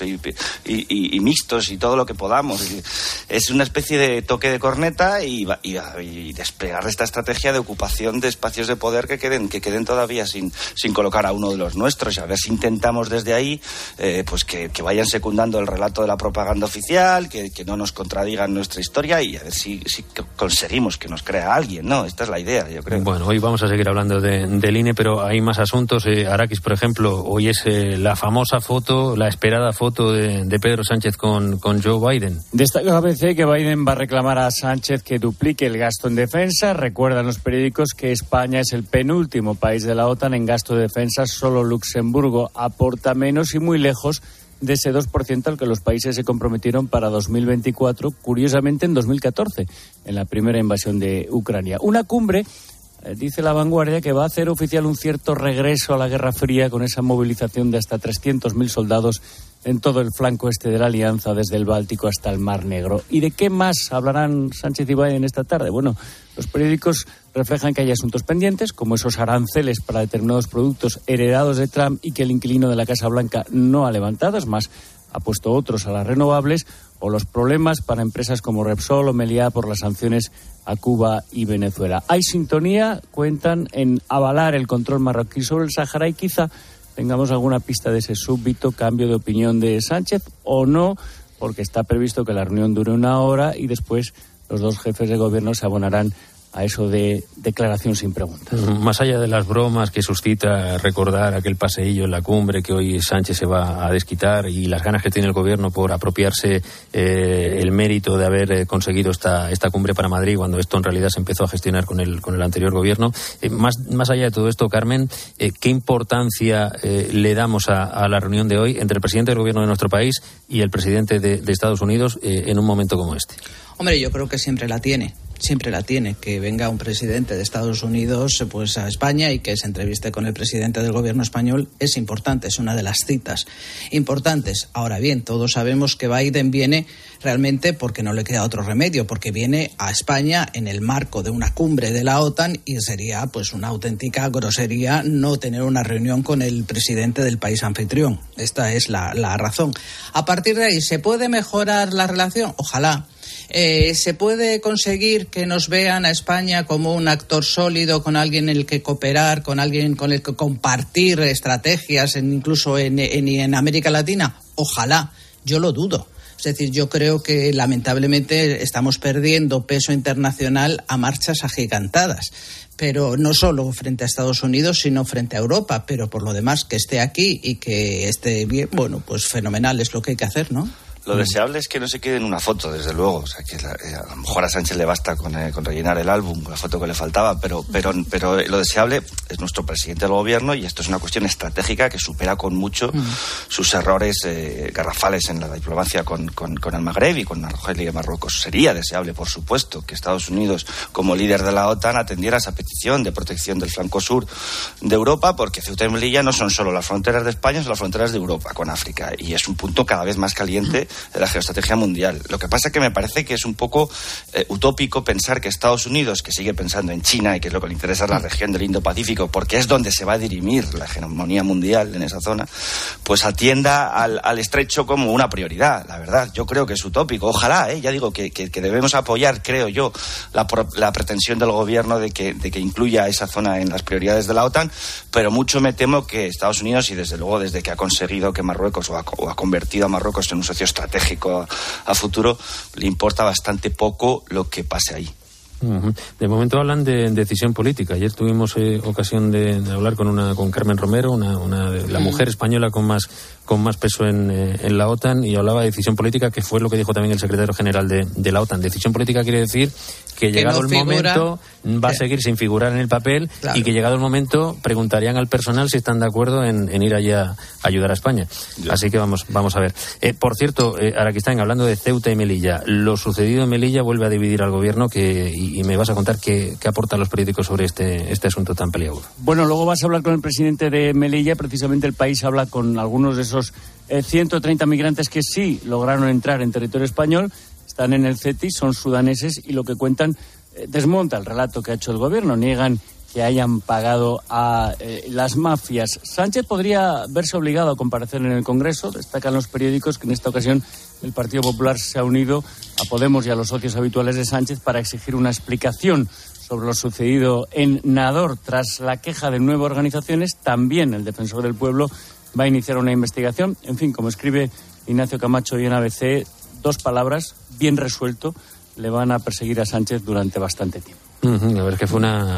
[SPEAKER 8] y mixtos, y todo lo que podamos. Es una especie de toque de corneta y desplegar esta estrategia de ocupación de espacios de poder que queden todavía sin colocar a uno de los nuestros, y a ver si intentamos desde ahí pues que vayan secundando el relato de la propaganda oficial, que no nos contradigan nuestra historia, y a ver si conseguimos que nos crea alguien, ¿no? Esta es la idea, yo creo.
[SPEAKER 6] Bueno, hoy vamos a seguir hablando del INE, pero hay más asuntos. Arakis, por ejemplo, hoy es la famosa foto, la esperada foto de Pedro Sánchez con Joe Biden.
[SPEAKER 20] Destaca ABC que Biden va a reclamar a Sánchez que duplique el gasto en defensa. Recuerdan los periódicos que España es el penúltimo país de la OTAN en gasto de defensa. Solo Luxemburgo aporta menos, y muy lejos de ese 2% al que los países se comprometieron para 2024, curiosamente en 2014, en la primera invasión de Ucrania. Una cumbre, dice La Vanguardia, que va a hacer oficial un cierto regreso a la Guerra Fría, con esa movilización de hasta 300.000 soldados en todo el flanco este de la Alianza, desde el Báltico hasta el Mar Negro. ¿Y de qué más hablarán Sánchez y Biden esta tarde? Bueno, los periódicos reflejan que hay asuntos pendientes, como esos aranceles para determinados productos heredados de Trump y que el inquilino de la Casa Blanca no ha levantado. Es más, ha puesto otros a las renovables, o los problemas para empresas como Repsol o Meliá por las sanciones a Cuba y Venezuela. Hay sintonía, cuentan, en avalar el control marroquí sobre el Sáhara, y quizá tengamos alguna pista de ese súbito cambio de opinión de Sánchez o no, porque está previsto que la reunión dure 1 hora y después los dos jefes de gobierno se abonarán a eso de declaración sin preguntas.
[SPEAKER 6] Más allá de las bromas que suscita recordar aquel paseillo en la cumbre que hoy Sánchez se va a desquitar, y las ganas que tiene el gobierno por apropiarse el mérito de haber conseguido esta cumbre para Madrid, cuando esto en realidad se empezó a gestionar con el anterior gobierno, más allá de todo esto, Carmen, ¿qué importancia le damos a la reunión de hoy entre el presidente del gobierno de nuestro país y el presidente de Estados Unidos en un momento como este?
[SPEAKER 2] Hombre, yo creo que siempre la tiene, que venga un presidente de Estados Unidos pues a España y que se entreviste con el presidente del gobierno español es importante, es una de las citas importantes. Ahora bien, todos sabemos que Biden viene realmente porque no le queda otro remedio, porque viene a España en el marco de una cumbre de la OTAN, y sería pues una auténtica grosería no tener una reunión con el presidente del país anfitrión. Esta es la razón. A partir de ahí, ¿se puede mejorar la relación? Ojalá. ¿Se puede conseguir que nos vean a España como un actor sólido, con alguien en el que cooperar, con alguien con el que compartir estrategias, incluso en América Latina? Ojalá. Yo lo dudo. Es decir, yo creo que lamentablemente estamos perdiendo peso internacional a marchas agigantadas. Pero no solo frente a Estados Unidos, sino frente a Europa. Pero por lo demás, que esté aquí y que esté bien, bueno, pues fenomenal, es lo que hay que hacer, ¿no?
[SPEAKER 8] Lo deseable es que no se quede en una foto, desde luego. O sea, que a lo mejor a Sánchez le basta con rellenar el álbum, la foto que le faltaba, pero lo deseable es nuestro presidente del gobierno, y esto es una cuestión estratégica que supera con mucho sus errores garrafales en la diplomacia con el Magreb y con Argelia y Marruecos. Sería deseable, por supuesto, que Estados Unidos, como líder de la OTAN, atendiera esa petición de protección del flanco sur de Europa, porque Ceuta y Melilla no son solo las fronteras de España, son las fronteras de Europa con África, y es un punto cada vez más caliente de la geoestrategia mundial. Lo que pasa es que me parece que es un poco utópico pensar que Estados Unidos, que sigue pensando en China y que es lo que le interesa a la región del Indo-Pacífico, porque es donde se va a dirimir la hegemonía mundial en esa zona, pues atienda al estrecho como una prioridad. La verdad, yo creo que es utópico. Ojalá, ya digo que debemos apoyar, creo yo, la pretensión del gobierno de que incluya esa zona en las prioridades de la OTAN, pero mucho me temo que Estados Unidos, y desde luego desde que ha conseguido que Marruecos o ha convertido a Marruecos en un socio estratégico a futuro, le importa bastante poco lo que pase ahí.
[SPEAKER 6] De momento hablan de decisión política. Ayer tuvimos ocasión de hablar con Carmen Romero, la mujer española con más peso en la OTAN, y hablaba de decisión política, que fue lo que dijo también el secretario general de la OTAN. Decisión política quiere decir que llegado el momento va a seguir sin figurar en el papel, claro, y que llegado el momento preguntarían al personal si están de acuerdo en ir allá a ayudar a España. Así que vamos a ver. Por cierto, Araquistán, hablando de Ceuta y Melilla, lo sucedido en Melilla vuelve a dividir al gobierno, y me vas a contar qué aportan los periódicos sobre este asunto tan peliagudo.
[SPEAKER 20] Bueno, luego vas a hablar con el presidente de Melilla. Precisamente el País habla con algunos de esos 130 migrantes que sí lograron entrar en territorio español. Están en el CETI, son sudaneses, y lo que cuentan desmonta el relato que ha hecho el gobierno. Niegan que hayan pagado a las mafias. Sánchez podría verse obligado a comparecer en el Congreso. Destacan los periódicos que en esta ocasión el Partido Popular se ha unido a Podemos y a los socios habituales de Sánchez para exigir una explicación sobre lo sucedido en Nador. Tras la queja de 9 organizaciones, también el Defensor del Pueblo va a iniciar una investigación. En fin, como escribe Ignacio Camacho hoy en ABC, 2 palabras, bien resuelto, le van a perseguir a Sánchez durante bastante tiempo.
[SPEAKER 6] La verdad es que fue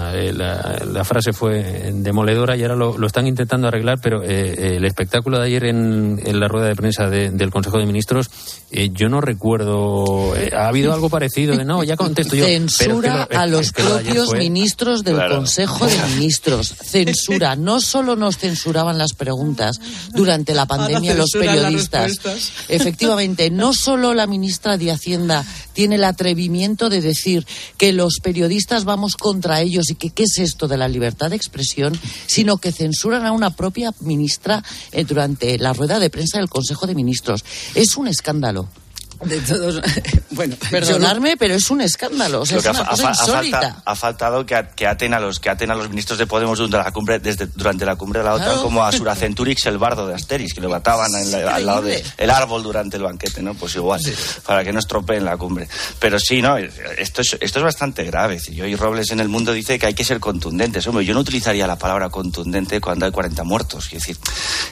[SPEAKER 6] la frase fue demoledora, y ahora lo están intentando arreglar, pero el espectáculo de ayer en la rueda de prensa del Consejo de Ministros, yo no recuerdo, ha habido algo parecido, no, ya contesto yo.
[SPEAKER 21] Censura a los propios ministros del Consejo de Ministros. Censura. No solo nos censuraban las preguntas durante la pandemia los periodistas. Efectivamente, no solo la ministra de Hacienda tiene el atrevimiento de decir que los periodistas vamos contra ellos y que qué es esto de la libertad de expresión, sino que censuran a una propia ministra durante la rueda de prensa del Consejo de Ministros. Es un escándalo. De todos, bueno, perdonadme, pero es un escándalo, o sea, es una cosa insólita.
[SPEAKER 8] Ha faltado que aten a los ministros de Podemos durante la cumbre de la OTAN, como a Suracenturix, el bardo de Asterix, que lo mataban al lado del árbol durante el banquete, ¿no? Pues igual, para que no estropeen la cumbre. Pero sí, ¿no? Esto es bastante grave. Y hoy Robles en El Mundo dice que hay que ser contundentes. Hombre, yo no utilizaría la palabra contundente cuando hay 40 muertos. Es decir,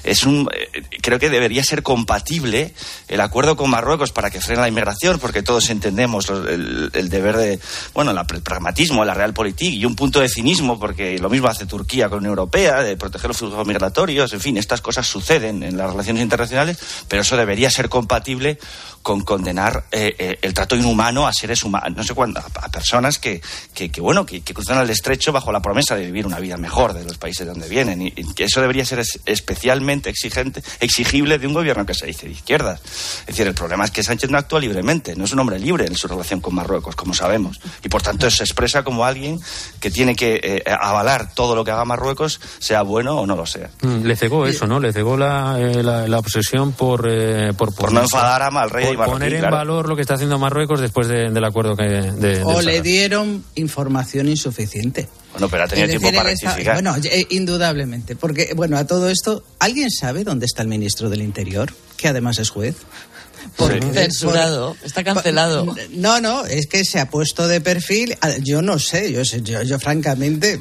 [SPEAKER 8] creo que debería ser compatible el acuerdo con Marruecos para que frene la inmigración, porque todos entendemos el deber de, el pragmatismo, la realpolitik, y un punto de cinismo, porque lo mismo hace Turquía con la Unión Europea, de proteger los flujos migratorios. En fin, estas cosas suceden en las relaciones internacionales, pero eso debería ser compatible con condenar el trato inhumano a seres humanos, no sé cuándo, a personas que cruzan el estrecho bajo la promesa de vivir una vida mejor de los países de donde vienen, y que eso debería ser especialmente exigible de un gobierno que se dice de izquierdas. Es decir, el problema es que Sánchez no actúa libremente, no es un hombre libre en su relación con Marruecos, como sabemos, y por tanto se expresa como alguien que tiene que avalar todo lo que haga Marruecos, sea bueno o no lo sea.
[SPEAKER 6] Le cegó eso, ¿no? Le cegó la obsesión por
[SPEAKER 8] no enfadar al rey
[SPEAKER 6] por poner en valor lo que está haciendo Marruecos después del acuerdo
[SPEAKER 2] o le dieron información insuficiente.
[SPEAKER 8] Bueno, pero ha tenido tiempo para rectificar.
[SPEAKER 2] Bueno, indudablemente, porque, a todo esto, ¿alguien sabe dónde está el ministro del Interior, que además es juez?
[SPEAKER 21] Censurado, está cancelado.
[SPEAKER 2] No, es que se ha puesto de perfil. Yo no sé, yo francamente,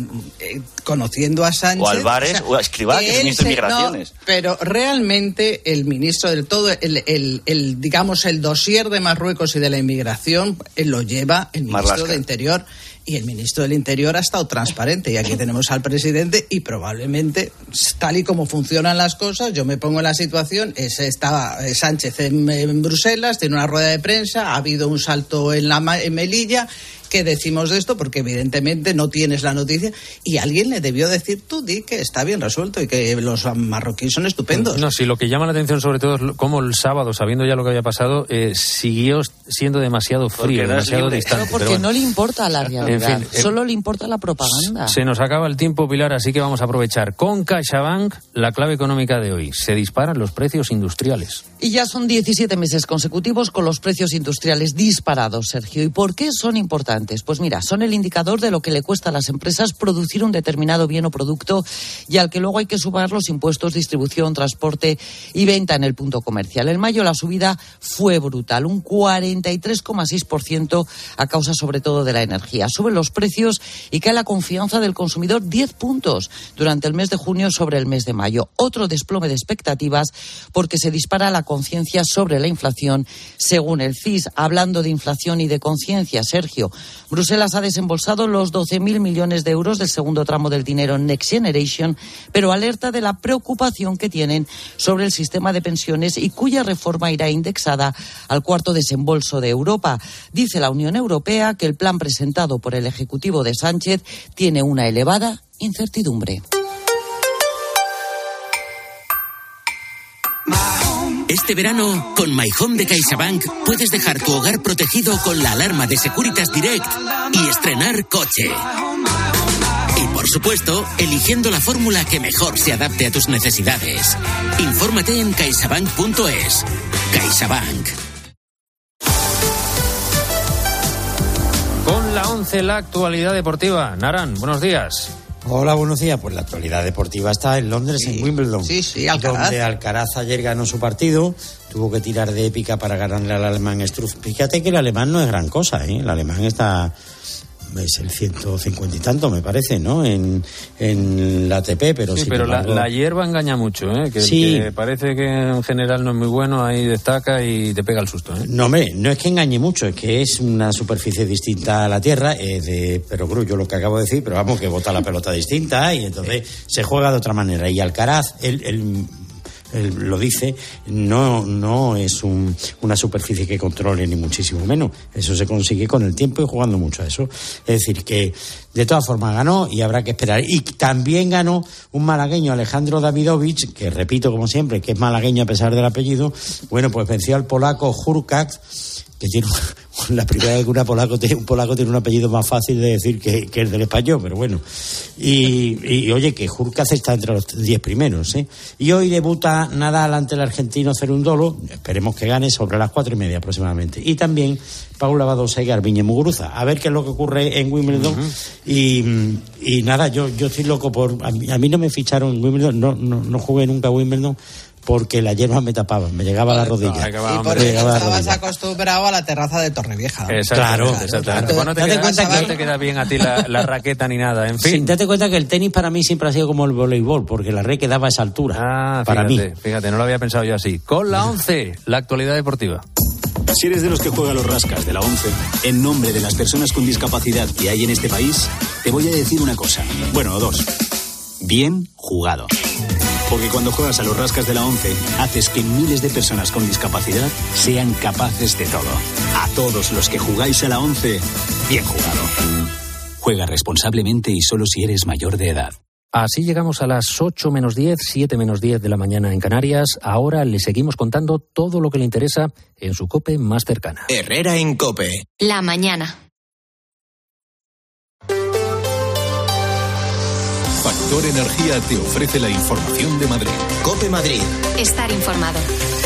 [SPEAKER 2] conociendo a Sánchez...
[SPEAKER 8] O Álvarez, o a Escrivá, que es ministro de Migraciones.
[SPEAKER 2] No, pero realmente el ministro del todo, digamos, el dossier de Marruecos y de la inmigración, lo lleva el ministro de Interior. Y el ministro del Interior ha estado transparente. Y aquí tenemos al presidente y probablemente, tal y como funcionan las cosas, yo me pongo en la situación, estaba Sánchez en Bruselas, tiene una rueda de prensa, ha habido un salto en Melilla. ¿Qué decimos de esto? Porque evidentemente no tienes la noticia y alguien le debió decir, tú di que está bien resuelto y que los marroquíes son estupendos.
[SPEAKER 6] No, sí, lo que llama la atención sobre todo es cómo el sábado, sabiendo ya lo que había pasado, siguió siendo demasiado frío, demasiado distante.
[SPEAKER 21] No, porque no le importa la realidad, en fin, solo le importa la propaganda.
[SPEAKER 6] Se nos acaba el tiempo, Pilar, así que vamos a aprovechar. Con CaixaBank, la clave económica de hoy: se disparan los precios industriales.
[SPEAKER 21] Y ya son 17 meses consecutivos con los precios industriales disparados, Sergio. ¿Y por qué son importantes? Pues mira, son el indicador de lo que le cuesta a las empresas producir un determinado bien o producto y al que luego hay que sumar los impuestos, distribución, transporte y venta en el punto comercial. En mayo la subida fue brutal, un 43,6% a causa sobre todo de la energía. Suben los precios y cae la confianza del consumidor 10 puntos durante el mes de junio sobre el mes de mayo. Otro desplome de expectativas porque se dispara la conciencia sobre la inflación según el CIS. Hablando de inflación y de conciencia, Sergio, Bruselas ha desembolsado los 12.000 millones de euros del segundo tramo del dinero Next Generation, pero alerta de la preocupación que tienen sobre el sistema de pensiones y cuya reforma irá indexada al cuarto desembolso de Europa. Dice la Unión Europea que el plan presentado por el Ejecutivo de Sánchez tiene una elevada incertidumbre.
[SPEAKER 1] Este verano, con My Home de CaixaBank, puedes dejar tu hogar protegido con la alarma de Securitas Direct y estrenar coche. Y por supuesto, eligiendo la fórmula que mejor se adapte a tus necesidades. Infórmate en caixabank.es. CaixaBank.
[SPEAKER 6] Con la 11, la actualidad deportiva. Naran, buenos días.
[SPEAKER 9] Hola, buenos días. Pues la actualidad deportiva está en Londres, en Wimbledon.
[SPEAKER 2] Sí, Alcaraz.
[SPEAKER 9] Donde Alcaraz ayer ganó su partido, tuvo que tirar de épica para ganarle al alemán Struff. Fíjate que el alemán no es gran cosa, ¿eh? El alemán está... es el 150 y tanto, me parece, ¿no? En la ATP, pero sí.
[SPEAKER 6] Pero la hierba engaña mucho, ¿eh? Que parece que en general no es muy bueno, ahí destaca y te pega el susto, ¿eh?
[SPEAKER 9] No, hombre, no es que engañe mucho, es que es una superficie distinta a la tierra, de perogrullo lo que acabo de decir, pero vamos, que bota la pelota distinta y entonces se juega de otra manera. Y Alcaraz, él lo dice, no es una superficie que controle ni muchísimo menos. Eso se consigue con el tiempo y jugando mucho a eso. Es decir, que de todas formas ganó y habrá que esperar. Y también ganó un malagueño, Alejandro Davidovich, que repito como siempre que es malagueño a pesar del apellido. Bueno, pues venció al polaco Hurkacz que tiene la primera vez que un polaco tiene un apellido más fácil de decir que el del español, pero bueno. Y oye, que Hurkacz está entre los 10 primeros, ¿eh? Y hoy debuta Nadal ante el argentino Cerúndolo, esperemos que gane sobre las 4:30 aproximadamente. Y también Paula Badosa y Garbiñe Muguruza. A ver qué es lo que ocurre en Wimbledon. Y nada, yo estoy loco por... A mí no me ficharon en Wimbledon, no jugué nunca a Wimbledon, porque la hierba me tapaba, me llegaba a la rodilla.
[SPEAKER 2] Y porque estabas acostumbrado a la terraza de Torrevieja.
[SPEAKER 9] Claro.
[SPEAKER 6] Pues no te queda bien a ti la raqueta ni nada, en fin.
[SPEAKER 9] Sí, date cuenta que el tenis para mí siempre ha sido como el voleibol, porque la red quedaba a esa altura. Para mí.
[SPEAKER 6] Fíjate, no lo había pensado yo así. Con la 11, la actualidad deportiva.
[SPEAKER 18] Si eres de los que juega los rascas de la 11, en nombre de las personas con discapacidad que hay en este país, te voy a decir una cosa. Bueno, dos. Bien jugado. Porque cuando juegas a los rascas de la 11, haces que miles de personas con discapacidad sean capaces de todo. A todos los que jugáis a la 11, bien jugado. Juega responsablemente y solo si eres mayor de edad.
[SPEAKER 6] Así llegamos a las 8 menos 10, 7 menos 10 de la mañana en Canarias. Ahora le seguimos contando todo lo que le interesa en su COPE más cercana.
[SPEAKER 5] Herrera en COPE.
[SPEAKER 14] La mañana.
[SPEAKER 10] Factor Energía te ofrece la información de Madrid.
[SPEAKER 5] COPE Madrid.
[SPEAKER 14] Estar informado.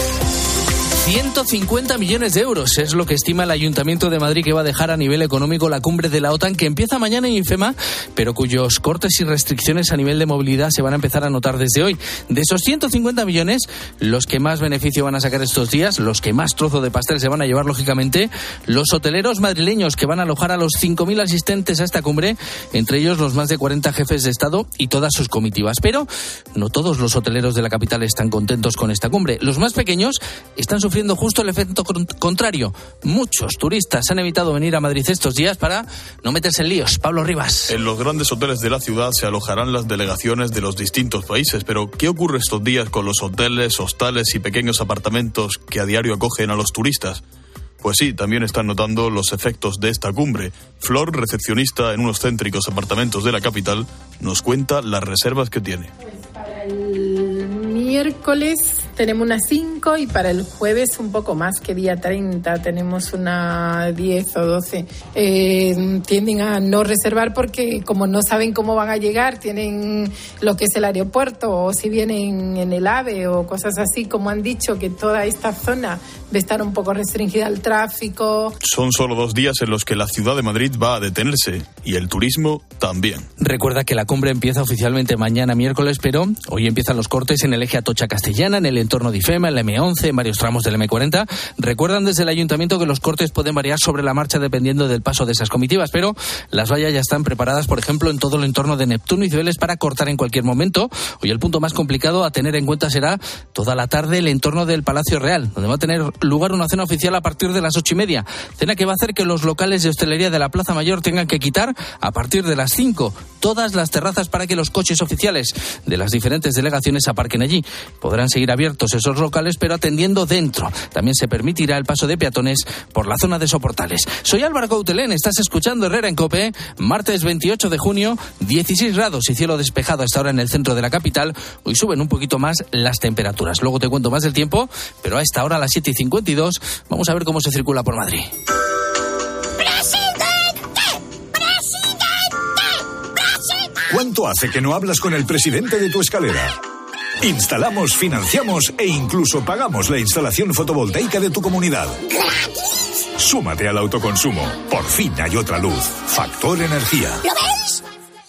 [SPEAKER 4] 150 millones de euros es lo que estima el Ayuntamiento de Madrid que va a dejar a nivel económico la cumbre de la OTAN, que empieza mañana en IFEMA, pero cuyos cortes y restricciones a nivel de movilidad se van a empezar a notar desde hoy. De esos 150 millones, los que más beneficio van a sacar estos días, los que más trozo de pastel se van a llevar, lógicamente, los hoteleros madrileños, que van a alojar a los 5.000 asistentes a esta cumbre, entre ellos los más de 40 jefes de Estado y todas sus comitivas. Pero no todos los hoteleros de la capital están contentos con esta cumbre. Los más pequeños están sufriendo justo el efecto contrario. Muchos turistas han evitado venir a Madrid estos días para no meterse en líos. Pablo Rivas.
[SPEAKER 11] En los grandes hoteles de la ciudad se alojarán las delegaciones de los distintos países, pero ¿qué ocurre estos días con los hoteles, hostales y pequeños apartamentos que a diario acogen a los turistas? Pues sí, también están notando los efectos de esta cumbre. Flor, recepcionista en unos céntricos apartamentos de la capital, nos cuenta las reservas que tiene.
[SPEAKER 12] Para el miércoles tenemos unas 5 y para el jueves un poco más, que día 30 tenemos una 10 o 12. Tienden a no reservar porque como no saben cómo van a llegar, tienen lo que es el aeropuerto o si vienen en el AVE o cosas así, como han dicho, que toda esta zona de estar un poco restringida al tráfico.
[SPEAKER 11] Son solo 2 días en los que la ciudad de Madrid va a detenerse y el turismo también.
[SPEAKER 4] Recuerda que la cumbre empieza oficialmente mañana miércoles, pero hoy empiezan los cortes en el eje Atocha-Castellana, en el entorno de IFEMA, en la M11, en varios tramos del M40. Recuerdan desde el Ayuntamiento que los cortes pueden variar sobre la marcha dependiendo del paso de esas comitivas, pero las vallas ya están preparadas, por ejemplo, en todo el entorno de Neptuno y Cibeles para cortar en cualquier momento. Hoy el punto más complicado a tener en cuenta será toda la tarde el entorno del Palacio Real, donde va a tener lugar una cena oficial a partir de las 8:30. Cena que va a hacer que los locales de hostelería de la Plaza Mayor tengan que quitar a partir de las 5 todas las terrazas para que los coches oficiales de las diferentes delegaciones aparquen allí. Podrán seguir abiertos esos locales, pero atendiendo dentro. También se permitirá el paso de peatones por la zona de Soportales. Soy Álvaro Coutelén, estás escuchando Herrera en COPE, martes 28 de junio, 16 grados y cielo despejado hasta ahora en el centro de la capital. Hoy suben un poquito más las temperaturas. Luego te cuento más del tiempo, pero a esta hora, a las 7:52, vamos a ver cómo se circula por Madrid.
[SPEAKER 18] ¿Cuánto hace que no hablas con el presidente de tu escalera? Instalamos, financiamos e incluso pagamos la instalación fotovoltaica de tu comunidad. ¡Gratis! Súmate al autoconsumo. Por fin hay otra luz. Factor Energía.
[SPEAKER 13] ¿Lo ves?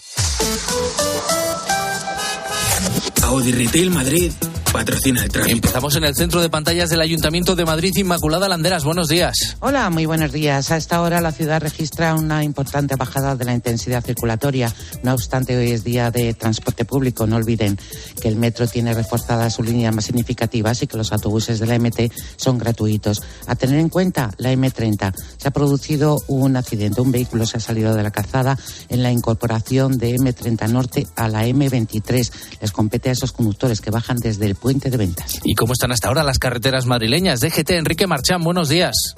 [SPEAKER 13] Audi Retail Madrid patrocina el tráfico.
[SPEAKER 4] Empezamos en el centro de pantallas del Ayuntamiento de Madrid. Inmaculada Landeras, buenos días.
[SPEAKER 15] Hola, muy buenos días. A esta hora la ciudad registra una importante bajada de la intensidad circulatoria. No obstante, hoy es día de transporte público. No olviden que el metro tiene reforzadas sus líneas más significativas y que los autobuses de la MT son gratuitos. A tener en cuenta, la M30. Se ha producido un accidente. Un vehículo se ha salido de la calzada en la incorporación de M30 Norte a la M23. Les compete a esos conductores que bajan desde el Puente de Ventas.
[SPEAKER 4] ¿Y cómo están hasta ahora las carreteras madrileñas? DGT, Enrique Marchán, buenos días.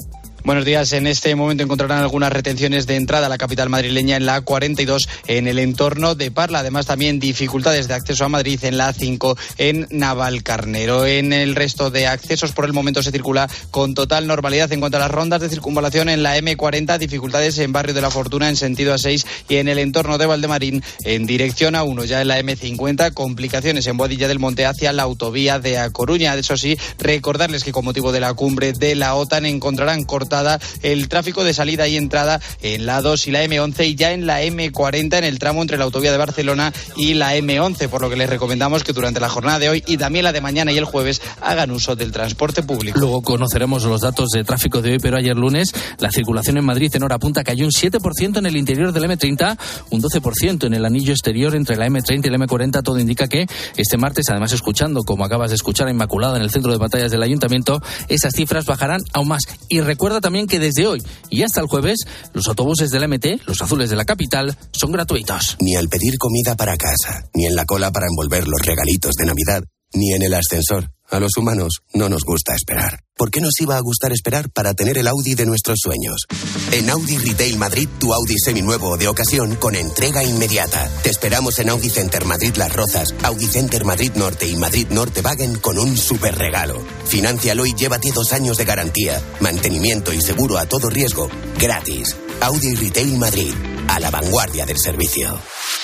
[SPEAKER 16] Buenos días. En este momento encontrarán algunas retenciones de entrada a la capital madrileña en la A42 en el entorno de Parla. Además, también dificultades de acceso a Madrid en la A5 en Navalcarnero. En el resto de accesos, por el momento se circula con total normalidad. En cuanto a las rondas de circunvalación, en la M40, dificultades en Barrio de la Fortuna en sentido A6 y en el entorno de Valdemarín en dirección A1. Ya en la M50, complicaciones en Boadilla del Monte hacia la autovía de A Coruña. Eso sí, recordarles que con motivo de la cumbre de la OTAN encontrarán cortada el tráfico de salida y entrada en la A2 y la M11 y ya en la M40 en el tramo entre la autovía de Barcelona y la M11, por lo que les recomendamos que durante la jornada de hoy y también la de mañana y el jueves hagan uso del transporte público.
[SPEAKER 4] Luego conoceremos los datos de tráfico de hoy, pero ayer lunes la circulación en Madrid en hora punta cayó un 7% en el interior del M30, un 12% en el anillo exterior entre la M30 y la M40. Todo indica que este martes, además escuchando, como acabas de escuchar a Inmaculada en el centro de batallas del Ayuntamiento, esas cifras bajarán aún más. Y recuerda también que desde hoy y hasta el jueves los autobuses del MT, los azules de la capital, son gratuitos.
[SPEAKER 17] Ni al pedir comida para casa, ni en la cola para envolver los regalitos de Navidad, ni en el ascensor. A los humanos no nos gusta esperar. ¿Por qué nos iba a gustar esperar para tener el Audi de nuestros sueños? En Audi Retail Madrid, tu Audi seminuevo o de ocasión con entrega inmediata. Te esperamos en Audi Center Madrid Las Rozas, Audi Center Madrid Norte y Madrid Norte Wagen con un super regalo. Fináncialo y llévate 2 años de garantía, mantenimiento y seguro a todo riesgo, gratis. Audi Retail Madrid, a la vanguardia del servicio.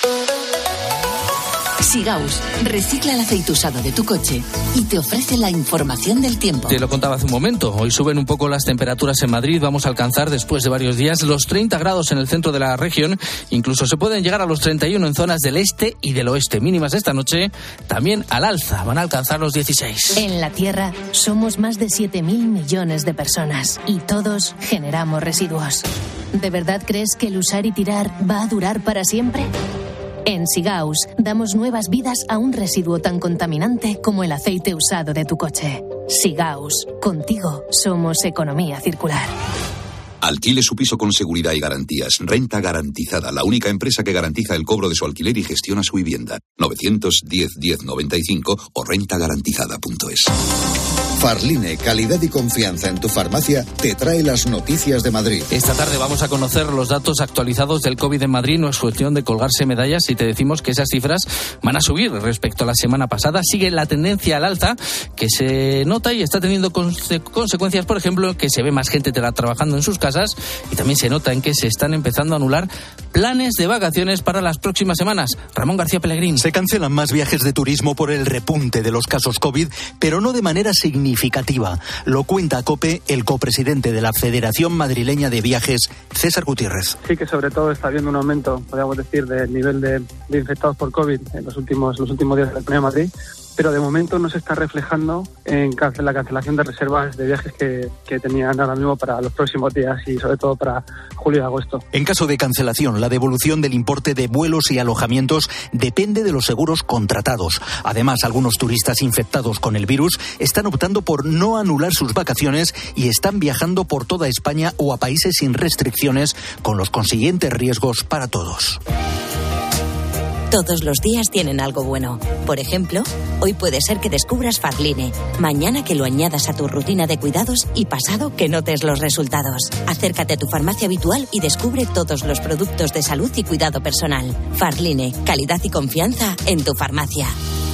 [SPEAKER 22] Sigaus recicla el aceite usado de tu coche y te ofrece la información del tiempo.
[SPEAKER 4] Te lo contaba hace un momento. Hoy suben un poco las temperaturas en Madrid. Vamos a alcanzar, después de varios días, los 30 grados en el centro de la región. Incluso se pueden llegar a los 31 en zonas del este y del oeste. Mínimas esta noche también al alza. Van a alcanzar los 16.
[SPEAKER 22] En la Tierra somos más de 7.000 millones de personas y todos generamos residuos. ¿De verdad crees que el usar y tirar va a durar para siempre? En Sigaus damos nuevas vidas a un residuo tan contaminante como el aceite usado de tu coche. Sigaus, contigo somos economía circular.
[SPEAKER 23] Alquile su piso con seguridad y garantías. Renta Garantizada, la única empresa que garantiza el cobro de su alquiler y gestiona su vivienda. 910-1095 o rentagarantizada.es.
[SPEAKER 24] Farline, calidad y confianza en tu farmacia, te trae las noticias de Madrid.
[SPEAKER 4] Esta tarde vamos a conocer los datos actualizados del COVID en Madrid. No es cuestión de colgarse medallas si te decimos que esas cifras van a subir respecto a la semana pasada. Sigue la tendencia al alza que se nota y está teniendo consecuencias, por ejemplo, que se ve más gente trabajando en sus casas y también se nota en que se están empezando a anular planes de vacaciones para las próximas semanas. Ramón García Pellegrín.
[SPEAKER 25] Se cancelan más viajes de turismo por el repunte de los casos COVID, pero no de manera significativa. Lo cuenta a COPE el copresidente de la Federación Madrileña de Viajes, César Gutiérrez.
[SPEAKER 26] Sí que sobre todo está habiendo un aumento, podríamos decir, del nivel de infectados por COVID en los últimos días de la Comunidad de Madrid, pero de momento no se está reflejando en la cancelación de reservas de viajes que tenían ahora mismo para los próximos días y sobre todo para julio y agosto.
[SPEAKER 25] En caso de cancelación, la devolución del importe de vuelos y alojamientos depende de los seguros contratados. Además, algunos turistas infectados con el virus están optando por no anular sus vacaciones y están viajando por toda España o a países sin restricciones, con los consiguientes riesgos para todos.
[SPEAKER 19] Todos los días tienen algo bueno. Por ejemplo, hoy puede ser que descubras Farline, mañana que lo añadas a tu rutina de cuidados y pasado que notes los resultados. Acércate a tu farmacia habitual y descubre todos los productos de salud y cuidado personal. Farline, calidad y confianza en tu farmacia.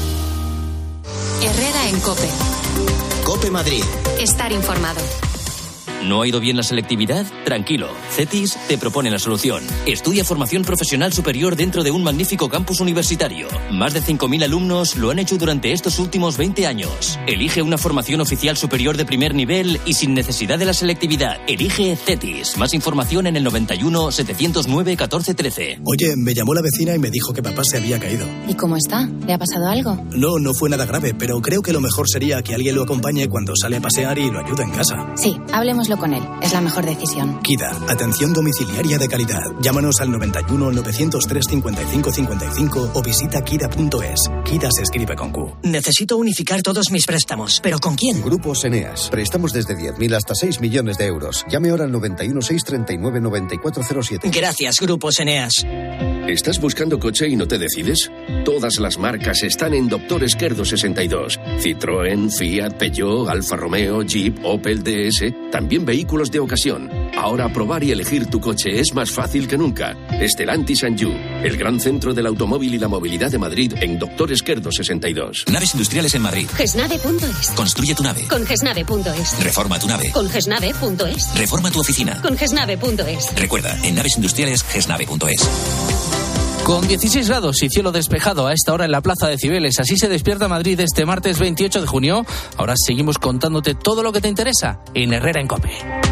[SPEAKER 14] Herrera en COPE.
[SPEAKER 5] COPE Madrid.
[SPEAKER 14] Estar informado.
[SPEAKER 27] ¿No ha ido bien la selectividad? Tranquilo, CETIS te propone la solución. Estudia formación profesional superior dentro de un magnífico campus universitario. Más de 5.000 alumnos lo han hecho durante estos últimos 20 años. Elige una formación oficial superior de primer nivel y sin necesidad de la selectividad. Elige CETIS. Más información en el 91 709 1413.
[SPEAKER 28] Oye, me llamó la vecina y me dijo que papá se había caído.
[SPEAKER 35] ¿Y cómo está? ¿Le ha pasado algo?
[SPEAKER 28] No fue nada grave, pero creo que lo mejor sería que alguien lo acompañe cuando sale a pasear y lo ayude en casa.
[SPEAKER 35] Sí, hablemoslo con él. Es la mejor decisión.
[SPEAKER 28] KIDA, atención domiciliaria de calidad. Llámanos al 91 903 55 55 o visita kida.es. KIDA se escribe con Q.
[SPEAKER 29] Necesito unificar todos mis préstamos, ¿pero con quién?
[SPEAKER 30] Grupos Eneas. Préstamos desde 10.000 hasta 6 millones de euros. Llame ahora al 91 639 9407.
[SPEAKER 29] Gracias, Grupos Eneas.
[SPEAKER 31] ¿Estás buscando coche y no te decides? Todas las marcas están en Dr. Esquerdo 62.
[SPEAKER 1] Citroën, Fiat, Peugeot, Alfa Romeo, Jeep, Opel, DS, también vehículos de ocasión. Ahora probar y elegir tu coche es más fácil que nunca. Stellantis and You, el gran centro del automóvil y la movilidad de Madrid en Doctor Esquerdo 62.
[SPEAKER 27] Naves industriales en Madrid.
[SPEAKER 2] Gesnave.es.
[SPEAKER 27] Construye tu nave.
[SPEAKER 2] Con Gesnave.es.
[SPEAKER 27] Reforma tu nave.
[SPEAKER 2] Con Gesnave.es.
[SPEAKER 27] Reforma tu oficina.
[SPEAKER 2] Con Gesnave.es.
[SPEAKER 27] Recuerda, en naves industriales, Gesnave.es.
[SPEAKER 4] Con 16 grados y cielo despejado a esta hora en la Plaza de Cibeles. Así se despierta Madrid este martes 28 de junio. Ahora seguimos contándote todo lo que te interesa en Herrera en COPE.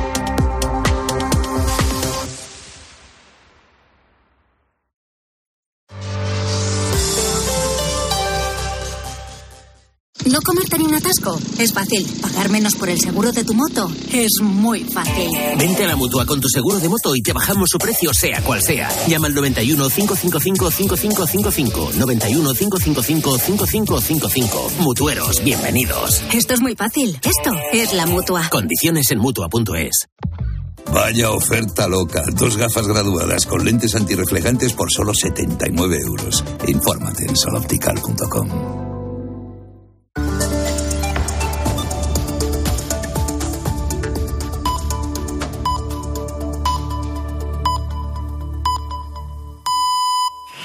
[SPEAKER 3] ¿No comerte ni un atasco? Es fácil. ¿Pagar menos por el seguro de tu moto? Es muy fácil.
[SPEAKER 6] Vente a la Mutua con tu seguro de moto y te bajamos su precio sea cual sea. Llama al 91 555 5555. 91 555 5555. Mutueros, bienvenidos.
[SPEAKER 3] Esto es muy fácil. Esto es la Mutua.
[SPEAKER 6] Condiciones en Mutua.es.
[SPEAKER 23] Vaya oferta loca. 2 gafas graduadas con lentes antirreflejantes por solo 79 euros. Infórmate en soloptical.com.